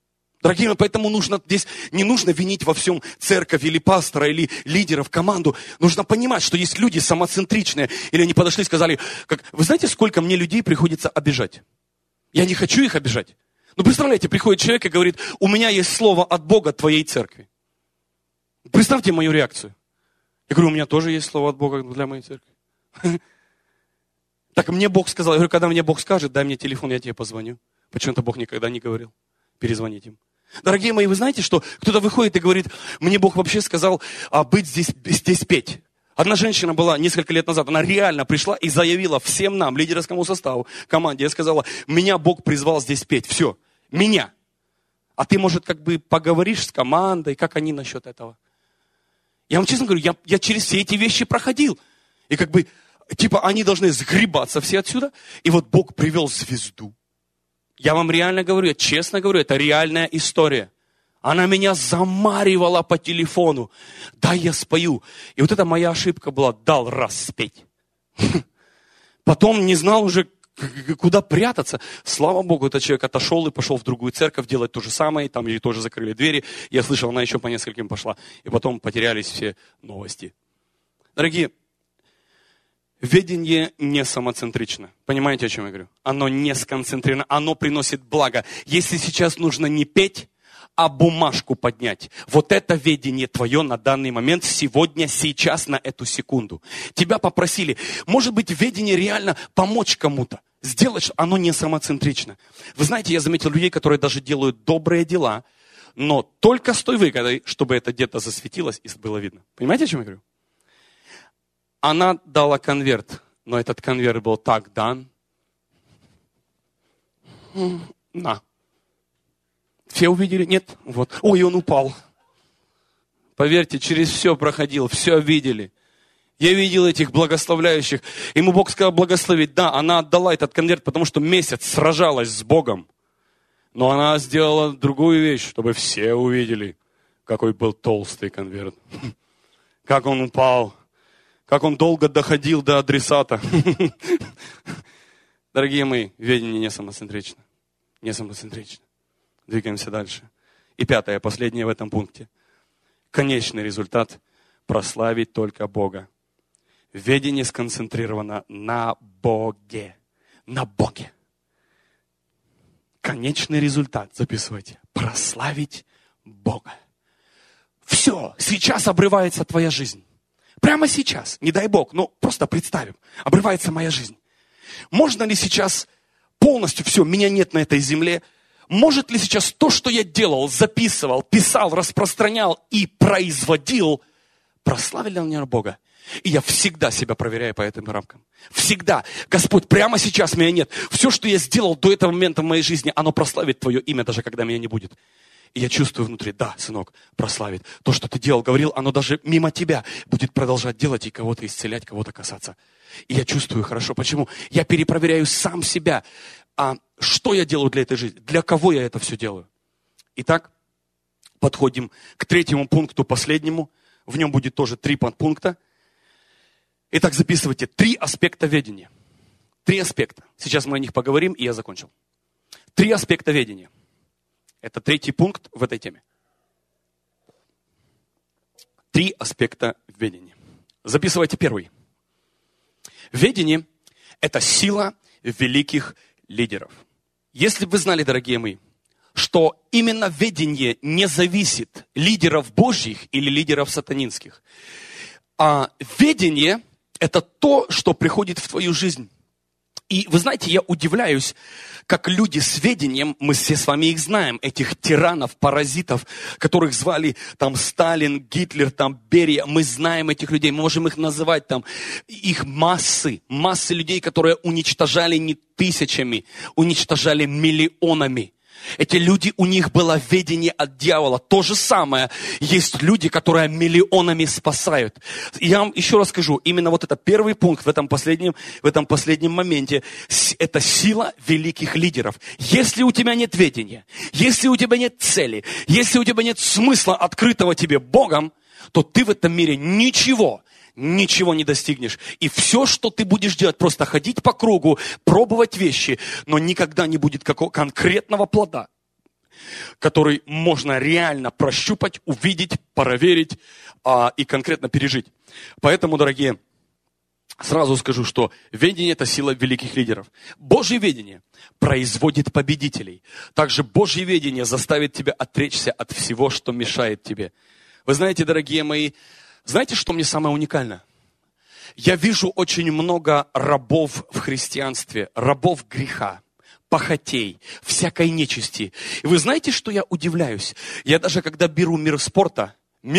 Дорогие мои, поэтому здесь не нужно винить во всем церковь или пастора, или лидеров, команду. Нужно понимать, что есть люди самоцентричные. Или они подошли и сказали, вы знаете, сколько мне людей приходится обижать? Я не хочу их обижать. Но представляете, приходит человек и говорит, у меня есть слово от Бога твоей церкви. Представьте мою реакцию. Я говорю, у меня тоже есть слово от Бога для моей церкви. Так мне Бог сказал, я говорю, когда мне Бог скажет, дай мне телефон, я тебе позвоню. Почему-то Бог никогда не говорил перезвонить им. Дорогие мои, вы знаете, что кто-то выходит и говорит, мне Бог вообще сказал быть здесь петь. Одна женщина была несколько лет назад, она реально пришла и заявила всем нам, лидерскому составу, команде, я сказала, меня Бог призвал здесь петь, все, меня. А ты, может, поговоришь с командой, как они насчет этого? Я вам честно говорю, я через все эти вещи проходил. И они должны сгребаться все отсюда, и вот Бог привел звезду. Я вам реально говорю, я честно говорю, это реальная история. Она меня замаривала по телефону. Да, я спою. И вот это моя ошибка была, дал раз спеть. Потом не знал уже, куда прятаться. Слава Богу, этот человек отошел и пошел в другую церковь делать то же самое. Там ей тоже закрыли двери. Я слышал, она еще по нескольким пошла. И потом потерялись все новости. Дорогие, ведение не самоцентрично. Понимаете, о чем я говорю? Оно не сконцентрировано, оно приносит благо. Если сейчас нужно не петь, а бумажку поднять. Вот это ведение твое на данный момент, сегодня, сейчас, на эту секунду. Тебя попросили, может быть, ведение реально помочь кому-то. Сделать, оно не самоцентрично. Вы знаете, я заметил людей, которые даже делают добрые дела, но только с той выгодой, чтобы это где-то засветилось и было видно. Понимаете, о чем я говорю? Она дала конверт, но этот конверт был так дан. На. Все увидели? Нет? Вот. Ой, он упал. Поверьте, через все проходил, все видели. Я видел этих благословляющих. Ему Бог сказал благословить. Да, она отдала этот конверт, потому что месяц сражалась с Богом. Но она сделала другую вещь, чтобы все увидели, какой был толстый конверт. Как он упал. Как он долго доходил до адресата. Дорогие мои, ведение не самоцентрично. Не самоцентрично. Двигаемся дальше. И пятое, последнее в этом пункте. Конечный результат – прославить только Бога. Ведение сконцентрировано на Боге. На Боге. Конечный результат, записывайте, прославить Бога. Все, сейчас обрывается твоя жизнь. Прямо сейчас, не дай Бог, но просто представим, обрывается моя жизнь. Можно ли сейчас полностью все, меня нет на этой земле, может ли сейчас то, что я делал, записывал, писал, распространял и производил, прославили ли меня Бога? И я всегда себя проверяю по этим рамкам. Всегда. Господь, прямо сейчас меня нет. Все, что я сделал до этого момента в моей жизни, оно прославит Твое имя, даже когда меня не будет. И я чувствую внутри, да, сынок, прославит. То, что ты делал, говорил, оно даже мимо тебя будет продолжать делать и кого-то исцелять, кого-то касаться. И я чувствую хорошо. Почему? Я перепроверяю сам себя. А что я делаю для этой жизни? Для кого я это все делаю? Итак, подходим к третьему пункту, последнему. В нем будет тоже 3 подпункта. Итак, записывайте 3 аспекта ведения. 3 аспекта. Сейчас мы о них поговорим, и я закончил. 3 аспекта ведения. Это 3-й пункт в этой теме. 3 аспекта ведения. Записывайте 1. Ведение – это сила великих лидеров. Если бы вы знали, дорогие мои, что именно ведение не зависит лидеров Божьих или лидеров сатанинских, а ведение – это то, что приходит в твою жизнь. И вы знаете, я удивляюсь, как люди с ведением, мы все с вами их знаем, этих тиранов, паразитов, которых звали там Сталин, Гитлер, там Берия, мы знаем этих людей, мы можем их называть там, их массы людей, которые уничтожали не тысячами, уничтожали миллионами. Эти люди, у них было ведение от дьявола. То же самое есть люди, которые миллионами спасают. И я вам еще раз скажу, именно вот это 1 пункт в этом последнем моменте, это сила великих лидеров. Если у тебя нет ведения, если у тебя нет цели, если у тебя нет смысла, открытого тебе Богом, то ты в этом мире ничего не достигнешь. И все, что ты будешь делать, просто ходить по кругу, пробовать вещи, но никогда не будет какого конкретного плода. который можно реально прощупать, увидеть, проверить и конкретно пережить. Поэтому, дорогие, сразу скажу, что ведение – это сила великих лидеров. Божье ведение производит победителей. Также Божье ведение заставит тебя отречься от всего, что мешает тебе. Вы знаете, дорогие мои, знаете, что мне самое уникальное? Я вижу очень много рабов в христианстве, рабов греха, похотей, всякой нечисти. И вы знаете, что я удивляюсь? Я даже когда беру мир спорта,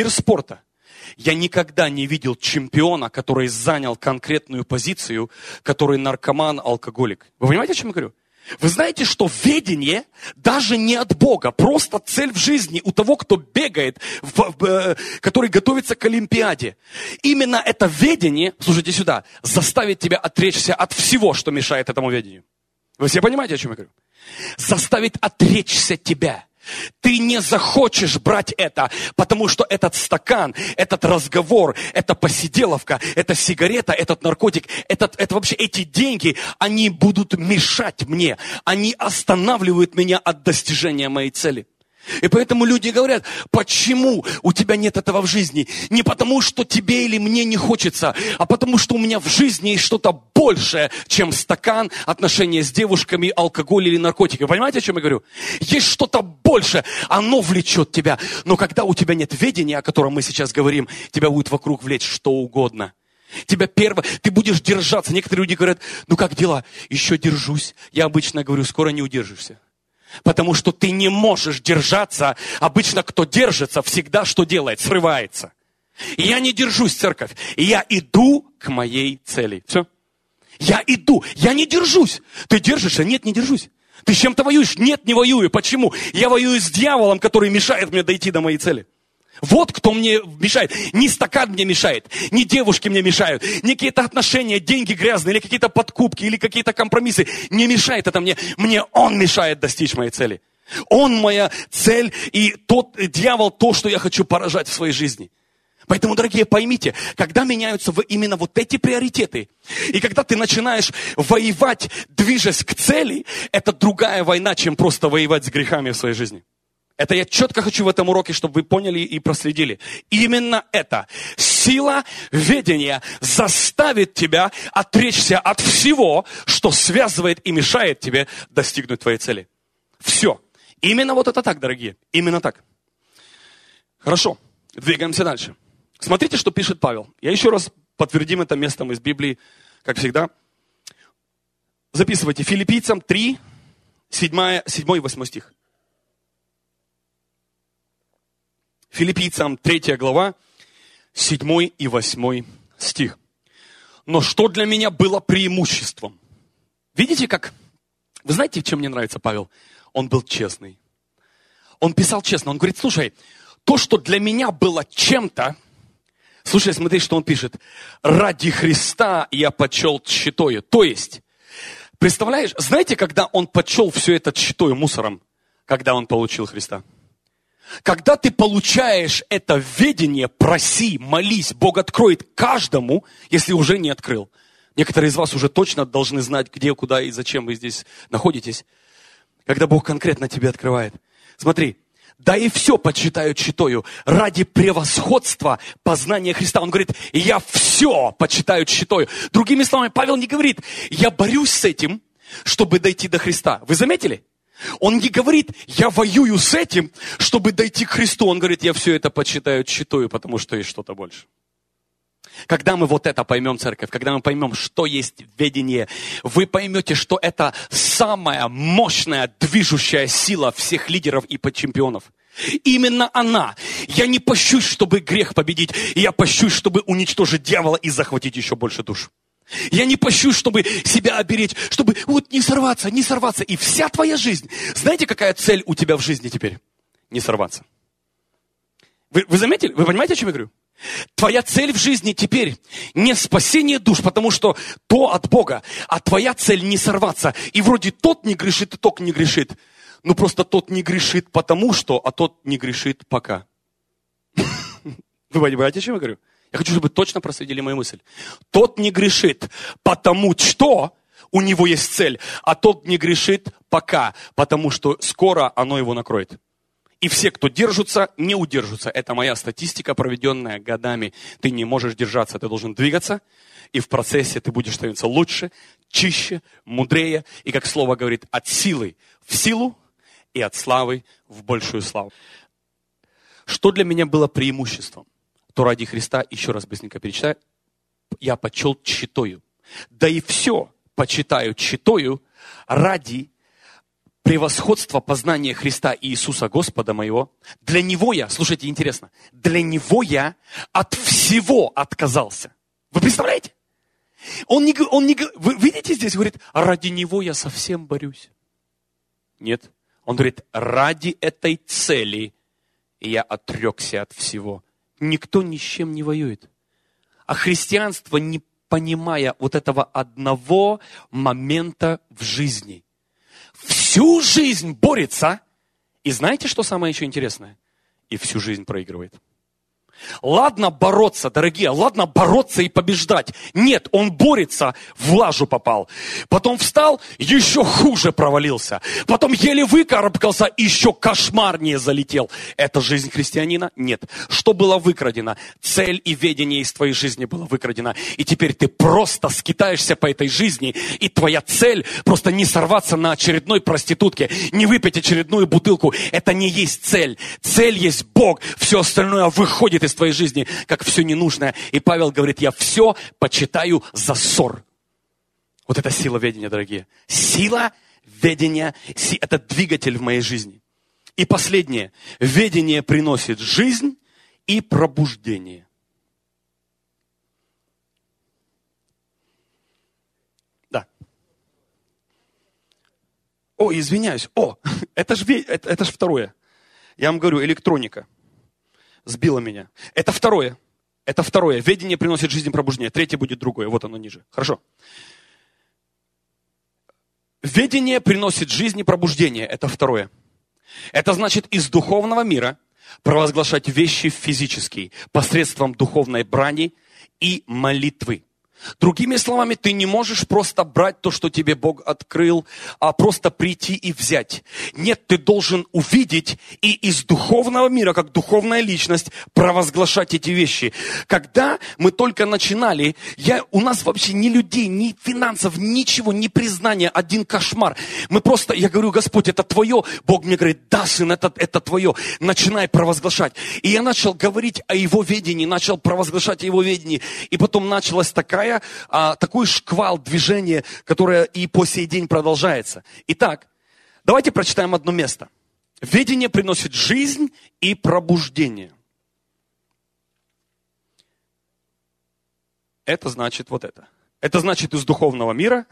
я никогда не видел чемпиона, который занял конкретную позицию, который наркоман, алкоголик. Вы понимаете, о чем я говорю? Вы знаете, что ведение даже не от Бога, просто цель в жизни у того, кто бегает, который готовится к Олимпиаде. Именно это ведение, слушайте сюда, заставит тебя отречься от всего, что мешает этому ведению. Вы все понимаете, о чем я говорю? Заставит отречься тебя. Ты не захочешь брать это, потому что этот стакан, этот разговор, эта посиделовка, эта сигарета, этот наркотик, это вообще эти деньги, они будут мешать мне. Они останавливают меня от достижения моей цели. И поэтому люди говорят, почему у тебя нет этого в жизни? Не потому, что тебе или мне не хочется, а потому, что у меня в жизни есть что-то большее, чем стакан, отношения с девушками, алкоголь или наркотики. Вы понимаете, о чем я говорю? Есть что-то большее, оно влечет тебя. Но когда у тебя нет ведения, о котором мы сейчас говорим, тебя будет вокруг влечь что угодно. Ты будешь держаться. Некоторые люди говорят, ну как дела? Еще держусь. Я обычно говорю, скоро не удержишься. Потому что ты не можешь держаться. Обычно кто держится, всегда что делает? Срывается. И я не держусь, церковь. И я иду к моей цели. Все. Я иду. Я не держусь. Ты держишься? Нет, не держусь. Ты с чем-то воюешь? Нет, не воюю. Почему? Я воюю с дьяволом, который мешает мне дойти до моей цели. Вот кто мне мешает. Не стакан мне мешает, не девушки мне мешают, не какие-то отношения, деньги грязные, или какие-то подкупки, или какие-то компромиссы. Не мешает это мне. Мне он мешает достичь моей цели. Он моя цель, и тот дьявол то, что я хочу поражать в своей жизни. Поэтому, дорогие, поймите, когда меняются именно вот эти приоритеты, и когда ты начинаешь воевать, движась к цели, это другая война, чем просто воевать с грехами в своей жизни. Это я четко хочу в этом уроке, чтобы вы поняли и проследили. Именно это. Сила ведения заставит тебя отречься от всего, что связывает и мешает тебе достигнуть твоей цели. Все. Именно вот это так, дорогие. Именно так. Хорошо. Двигаемся дальше. Смотрите, что пишет Павел. Я еще раз подтвердим это местом из Библии, как всегда. Записывайте. Филиппийцам 3, 7 и 8 стих. Филиппийцам 3 глава, 7 и 8 стих. Но что для меня было преимуществом? Видите, как? Вы знаете, чем мне нравится Павел? Он был честный. Он писал честно. Он говорит, слушай, то, что для меня было чем-то, слушай, смотри, что он пишет. Ради Христа я почел тщетою. То есть, представляешь, знаете, когда он почел все это тщетою, мусором, когда он получил Христа? Когда ты получаешь это ведение, проси, молись, Бог откроет каждому, если уже не открыл. Некоторые из вас уже точно должны знать, где, куда и зачем вы здесь находитесь. Когда Бог конкретно тебе открывает. Смотри, да и все почитаю тщетою ради превосходства познания Христа. Он говорит, я все почитаю тщетою. Другими словами, Павел не говорит, я борюсь с этим, чтобы дойти до Христа. Вы заметили? Он не говорит, я воюю с этим, чтобы дойти к Христу. Он говорит, я все это почитаю тщетою, потому что есть что-то больше. Когда мы вот это поймем, церковь, когда мы поймем, что есть ведение, вы поймете, что это самая мощная движущая сила всех лидеров и подчемпионов. Именно она. Я не пощусь, чтобы грех победить, я пощусь, чтобы уничтожить дьявола и захватить еще больше душ. Я не пощусь, чтобы себя оберечь, чтобы вот не сорваться. И вся твоя жизнь. Знаете, какая цель у тебя в жизни теперь? Не сорваться. Вы заметили? Вы понимаете, о чем я говорю? Твоя цель в жизни теперь не спасение душ, потому что то от Бога, а твоя цель не сорваться. И вроде тот не грешит, и тот не грешит. Ну просто тот не грешит потому что, а тот не грешит пока. Вы понимаете, о чем я говорю? Я хочу, чтобы точно проследили мою мысль. Тот не грешит, потому что у него есть цель. А тот не грешит пока, потому что скоро оно его накроет. И все, кто держатся, не удержатся. Это моя статистика, проведенная годами. Ты не можешь держаться, ты должен двигаться. И в процессе ты будешь становиться лучше, чище, мудрее. И, как слово говорит, от силы в силу и от славы в большую славу. Что для меня было преимуществом? То ради Христа, еще раз быстренько перечитаю, я почел тщетою. Да и все почитаю тщетою ради превосходства познания Христа и Иисуса Господа моего. Для Него я, слушайте, интересно, для Него я от всего отказался. Вы представляете? Вы видите здесь, говорит, ради Него я совсем борюсь. Нет. Он говорит, ради этой цели я отрекся от всего. Никто ни с чем не воюет. А христианство, не понимая вот этого одного момента в жизни, всю жизнь борется. И знаете, что самое еще интересное? И всю жизнь проигрывает. Ладно бороться, дорогие, ладно бороться и побеждать. Нет, он борется, в лажу попал. Потом встал, еще хуже провалился. Потом еле выкарабкался, еще кошмарнее залетел. Это жизнь христианина? Нет. Что было выкрадено? Цель и ведение из твоей жизни было выкрадено. И теперь ты просто скитаешься по этой жизни, и твоя цель просто не сорваться на очередной проститутке, не выпить очередную бутылку. Это не есть цель. Цель есть Бог. Все остальное выходит из твоей жизни, как все ненужное. И Павел говорит, я все почитаю за ссор. Вот это сила ведения, дорогие. Сила ведения, это двигатель в моей жизни. И последнее. Ведение приносит жизнь и пробуждение. Да. О, извиняюсь. Это ж второе. Я вам говорю, электроника. Сбило меня. Это второе. Ведение приносит жизнь и пробуждение. Третье будет другое. Вот оно ниже. Хорошо. Ведение приносит жизнь и пробуждение. Это второе. Это значит из духовного мира провозглашать вещи физические посредством духовной брани и молитвы. Другими словами, ты не можешь просто брать то, что тебе Бог открыл, а просто прийти и взять. Нет, ты должен увидеть и из духовного мира, как духовная личность, провозглашать эти вещи. Когда мы только начинали, у нас вообще ни людей, ни финансов, ничего, ни признания, один кошмар. Я говорю, Господь, это твое. Бог мне говорит, да, сын, это твое. Начинай провозглашать. И я начал говорить о его ведении, начал провозглашать о его ведении. И потом началась такой шквал движения, которое и по сей день продолжается. Итак, давайте прочитаем одно место. Ведение приносит жизнь и пробуждение. Это значит вот это. Это значит из духовного мира.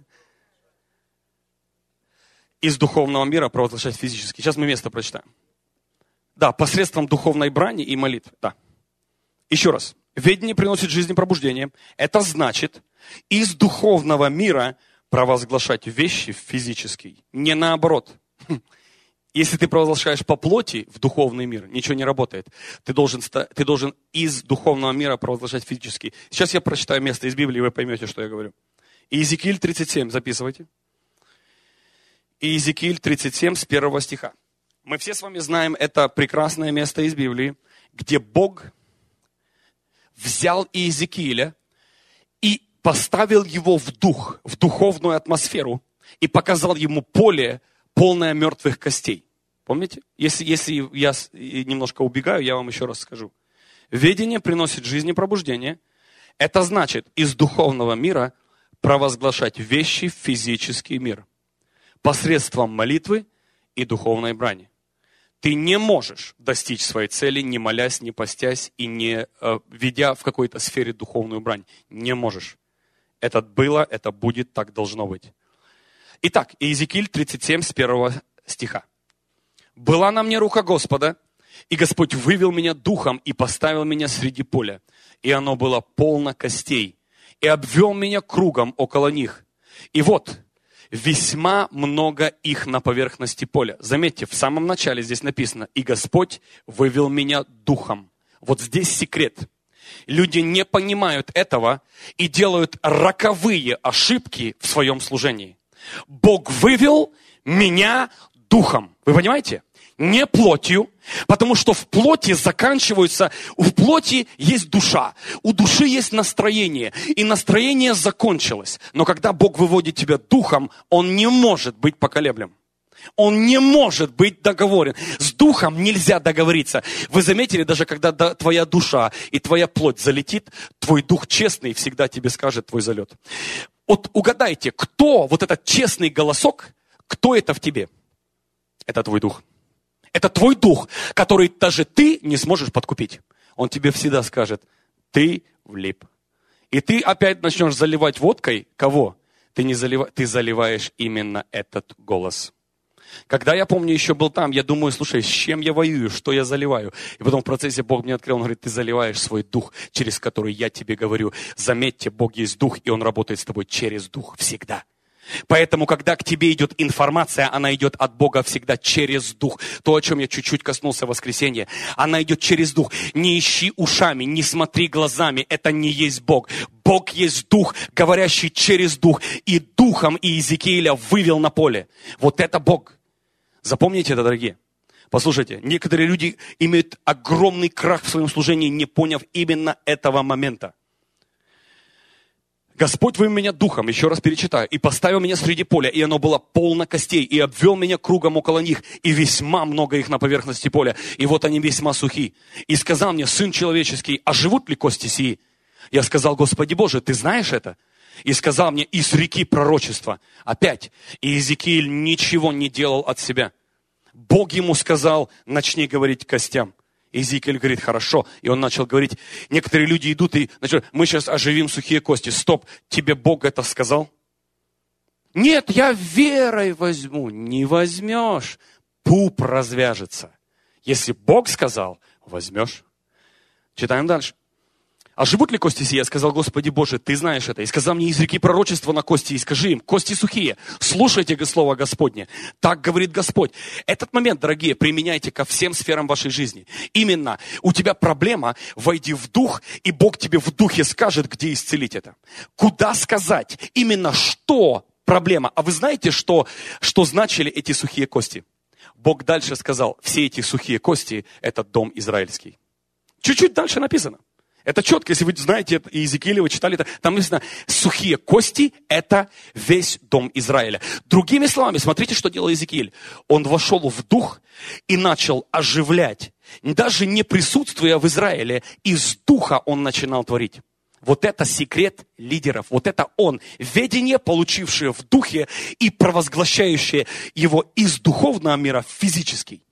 Из духовного мира провозглашать физически. Сейчас мы место прочитаем. Да, посредством духовной брани и молитвы. Да. Еще раз. Ведение приносит жизнь и пробуждение. Это значит из духовного мира провозглашать вещи физические. Не наоборот. Если ты провозглашаешь по плоти в духовный мир, ничего не работает. Ты должен из духовного мира провозглашать физически. Сейчас я прочитаю место из Библии, и вы поймете, что я говорю. Иезекииль 37, записывайте. Иезекииль 37 с 1 стиха. Мы все с вами знаем это прекрасное место из Библии, где Бог взял Иезекииля и поставил его в духовную атмосферу и показал ему поле, полное мертвых костей. Помните? Если я немножко убегаю, я вам еще раз скажу. Ведение приносит жизнь и пробуждение. Это значит из духовного мира провозглашать вещи в физический мир посредством молитвы и духовной брани. Ты не можешь достичь своей цели, не молясь, не постясь и не ведя в какой-то сфере духовную брань. Не можешь. Это было, это будет, так должно быть. Итак, Иезекииль 37 с 1 стиха. «Была на мне рука Господа, и Господь вывел меня духом и поставил меня среди поля, и оно было полно костей, и обвел меня кругом около них. И вот, весьма много их на поверхности поля». Заметьте, в самом начале здесь написано, и Господь вывел меня духом. Вот здесь секрет. Люди не понимают этого и делают роковые ошибки в своем служении. Бог вывел меня духом. Вы понимаете? Не плотью, потому что в плоти в плоти есть душа, у души есть настроение, и настроение закончилось. Но когда Бог выводит тебя духом, Он не может быть поколеблем. Он не может быть договорен. С духом нельзя договориться. Вы заметили, даже когда твоя душа и твоя плоть залетит, твой дух честный всегда тебе скажет твой залет. Вот угадайте, кто вот этот честный голосок, кто это в тебе? Это твой дух. Это твой дух, который даже ты не сможешь подкупить. Он тебе всегда скажет, ты влип. И ты опять начнешь заливать водкой кого? Ты заливаешь именно этот голос. Когда я помню, еще был там, я думаю, слушай, с чем я воюю, что я заливаю? И потом в процессе Бог мне открыл, Он говорит, ты заливаешь свой дух, через который я тебе говорю. Заметьте, Бог есть дух, и Он работает с тобой через дух всегда. Поэтому, когда к тебе идет информация, она идет от Бога всегда через дух. То, о чем я чуть-чуть коснулся в воскресенье. Она идет через дух. Не ищи ушами, не смотри глазами. Это не есть Бог. Бог есть дух, говорящий через дух. И духом Иезекииля вывел на поле. Вот это Бог. Запомните это, дорогие. Послушайте, некоторые люди имеют огромный крах в своем служении, не поняв именно этого момента. Господь вывел меня духом, еще раз перечитаю, и поставил меня среди поля, и оно было полно костей, и обвел меня кругом около них, и весьма много их на поверхности поля, и вот они весьма сухи. И сказал мне, сын человеческий, а живут ли кости сии? Я сказал, Господи Боже, ты знаешь это? И сказал мне, из реки пророчества. Опять, Иезекииль ничего не делал от себя. Бог ему сказал, начни говорить костям. Иезекииль говорит, хорошо. И он начал говорить, некоторые люди идут и начали, мы сейчас оживим сухие кости. Стоп, тебе Бог это сказал? Нет, я верой возьму. Не возьмешь. Пуп развяжется. Если Бог сказал, возьмешь. Читаем дальше. А живут ли кости сии? Я сказал, Господи Боже, ты знаешь это. И сказал мне из реки пророчества на кости, и скажи им, кости сухие, слушайте слово Господне. Так говорит Господь. Этот момент, дорогие, применяйте ко всем сферам вашей жизни. Именно у тебя проблема, войди в дух, и Бог тебе в духе скажет, где исцелить это. Куда сказать? Именно что проблема. А вы знаете, что значили эти сухие кости? Бог дальше сказал, все эти сухие кости, это дом израильский. Чуть-чуть дальше написано. Это четко, если вы знаете Иезекииля, вы читали это, там написано, сухие кости – это весь дом Израиля. Другими словами, смотрите, что делал Иезекииль. Он вошел в дух и начал оживлять, даже не присутствуя в Израиле, из духа он начинал творить. Вот это секрет лидеров, вот это он, ведение, получившее в духе и провозглашающее его из духовного мира в физический.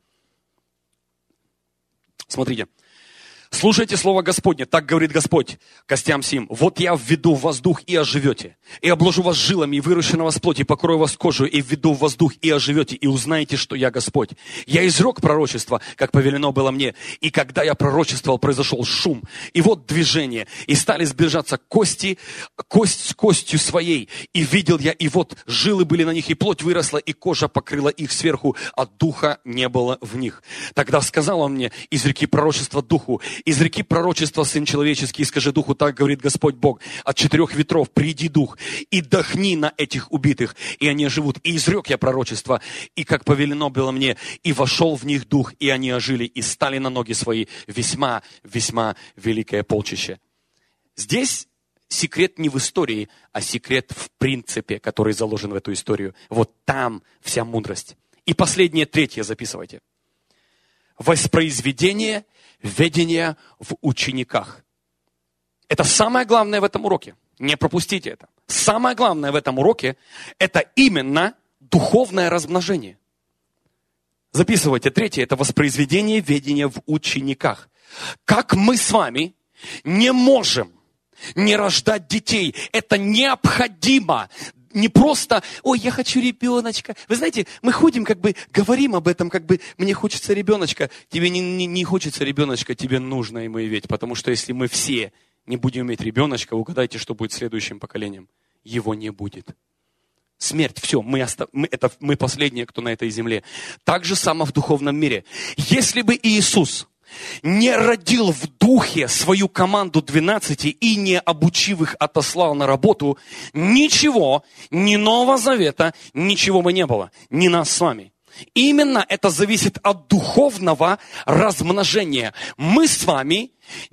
Смотрите. Слушайте слово Господне, так говорит Господь костям сим. Вот я введу в вас дух и оживете. И обложу вас жилами, и выращу на вас плоть, и покрою вас кожу, и введу в вас дух и оживете, и узнаете, что я Господь. Я изрек пророчество, как повелено было мне. И когда я пророчествовал, произошел шум. И вот движение. И стали сближаться кость с костью своей. И видел я, и вот жилы были на них, и плоть выросла, и кожа покрыла их сверху, а духа не было в них. Тогда сказал он мне, изреки пророчество духу, из реки пророчества, сын человеческий, скажи духу, так говорит Господь Бог, от 4 ветров приди дух, и дохни на этих убитых, и они оживут. И изрек я пророчество, и как повелено было мне, и вошел в них дух, и они ожили, и стали на ноги свои, весьма, весьма великое полчище. Здесь секрет не в истории, а секрет в принципе, который заложен в эту историю. Вот там вся мудрость. И последнее, третье записывайте. Воспроизведение ведения в учениках. Это самое главное в этом уроке. Не пропустите это. Самое главное в этом уроке – это именно духовное размножение. Записывайте. Третье – это воспроизведение ведения в учениках. Как мы с вами не можем не рождать детей. Это необходимо. Не просто, ой, я хочу ребеночка. Вы знаете, мы ходим, говорим об этом, мне хочется ребеночка. Тебе не хочется ребеночка, тебе нужно ему иметь. Потому что если мы все не будем иметь ребеночка, угадайте, что будет следующим поколением. Его не будет. Смерть, все, мы последние, кто на этой земле. Так же само в духовном мире. Если бы Иисус не родил в духе свою команду 12 и не обучив их отослал на работу, ничего, ни Нового Завета, ничего бы не было, ни нас с вами. Именно это зависит от духовного размножения. Мы с вами,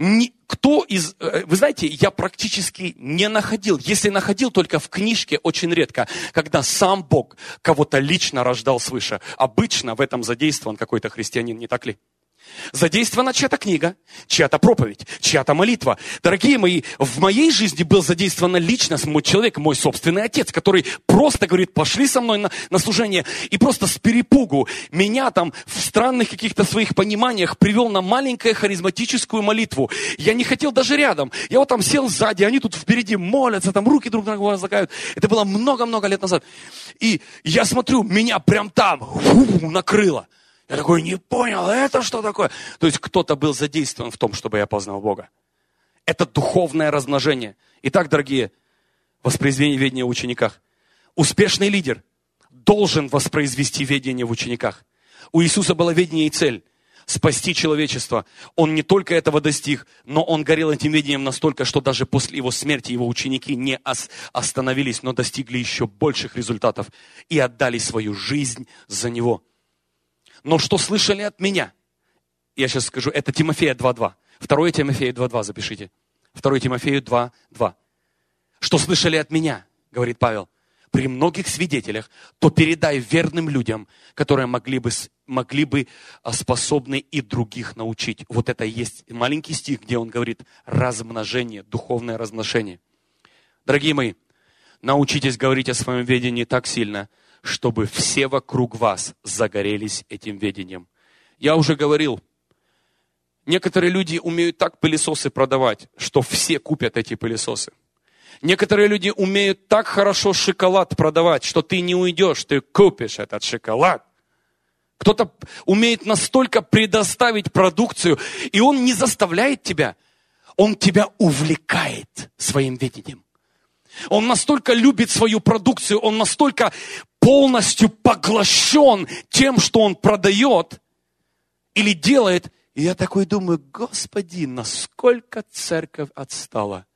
вы знаете, я практически не находил, если находил, только в книжке очень редко, когда сам Бог кого-то лично рождал свыше. Обычно в этом задействован какой-то христианин, не так ли? Задействована чья-то книга, чья-то проповедь, чья-то молитва. Дорогие мои, в моей жизни был задействован личность, мой человек, мой собственный отец, который просто говорит, пошли со мной на служение, и просто с перепугу меня там в странных каких-то своих пониманиях привел на маленькую харизматическую молитву. Я не хотел даже рядом. Я вот там сел сзади, они тут впереди молятся, там руки друг на друга возлагают. Это было много-много лет назад. И я смотрю, меня прям там накрыло. Я такой, не понял, это что такое? То есть кто-то был задействован в том, чтобы я познал Бога. Это духовное размножение. Итак, дорогие, воспроизведение ведения в учениках. Успешный лидер должен воспроизвести ведение в учениках. У Иисуса было ведение и цель – спасти человечество. Он не только этого достиг, но он горел этим ведением настолько, что даже после его смерти его ученики не остановились, но достигли еще больших результатов и отдали свою жизнь за него. Но что слышали от меня? Я сейчас скажу, это Тимофея 2.2. 2 Тимофея 2.2 запишите. 2 Тимофею 2.2. Что слышали от меня, говорит Павел, при многих свидетелях, то передай верным людям, которые могли бы способны и других научить. Вот это и есть маленький стих, где он говорит размножение, духовное размножение. Дорогие мои, научитесь говорить о своем ведении так сильно, чтобы все вокруг вас загорелись этим ведением. Я уже говорил, некоторые люди умеют так пылесосы продавать, что все купят эти пылесосы. Некоторые люди умеют так хорошо шоколад продавать, что ты не уйдешь, ты купишь этот шоколад. Кто-то умеет настолько предоставить продукцию, и он не заставляет тебя, он тебя увлекает своим ведением. Он настолько любит свою продукцию, он настолько полностью поглощен тем, что он продает или делает. И я такой думаю, Господи, насколько церковь отстала.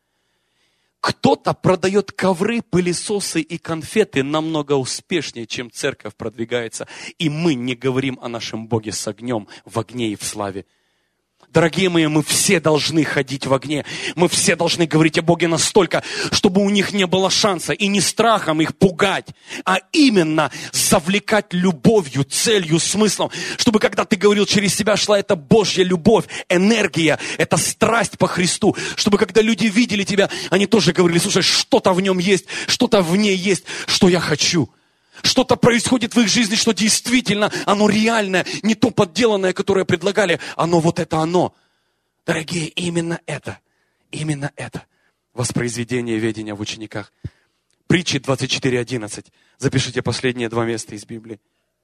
Кто-то продает ковры, пылесосы и конфеты намного успешнее, чем церковь продвигается. И мы не говорим о нашем Боге с огнем, в огне и в славе. Дорогие мои, мы все должны ходить в огне. Мы все должны говорить о Боге настолько, чтобы у них не было шанса. И не страхом их пугать, а именно завлекать любовью, целью, смыслом. Чтобы когда ты говорил, через себя шла эта Божья любовь, энергия, эта страсть по Христу. Чтобы когда люди видели тебя, они тоже говорили, слушай, что-то в нем есть, что-то в ней есть, что я хочу. Что-то происходит в их жизни, что действительно оно реальное, не то подделанное, которое предлагали, оно вот это оно. Дорогие, именно это воспроизведение ведения в учениках. Притчи 24:11. Запишите последние 2 места из Библии.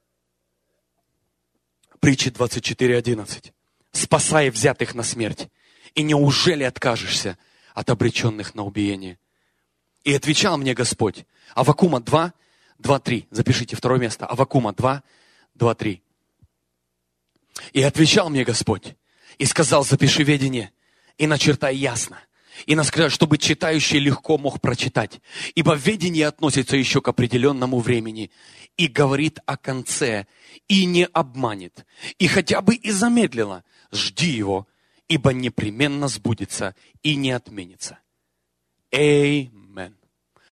Притчи 24:11. Спасай взятых на смерть, и неужели откажешься от обреченных на убиение? И отвечал мне Господь. Аввакума 2:3. Запишите 2 место. Аввакума 2:3. И отвечал мне Господь. И сказал, запиши ведение. И начертай ясно. И насказать, чтобы читающий легко мог прочитать. Ибо ведение относится еще к определенному времени. И говорит о конце. И не обманет. И хотя бы и замедлило. Жди его. Ибо непременно сбудется и не отменится. Аминь.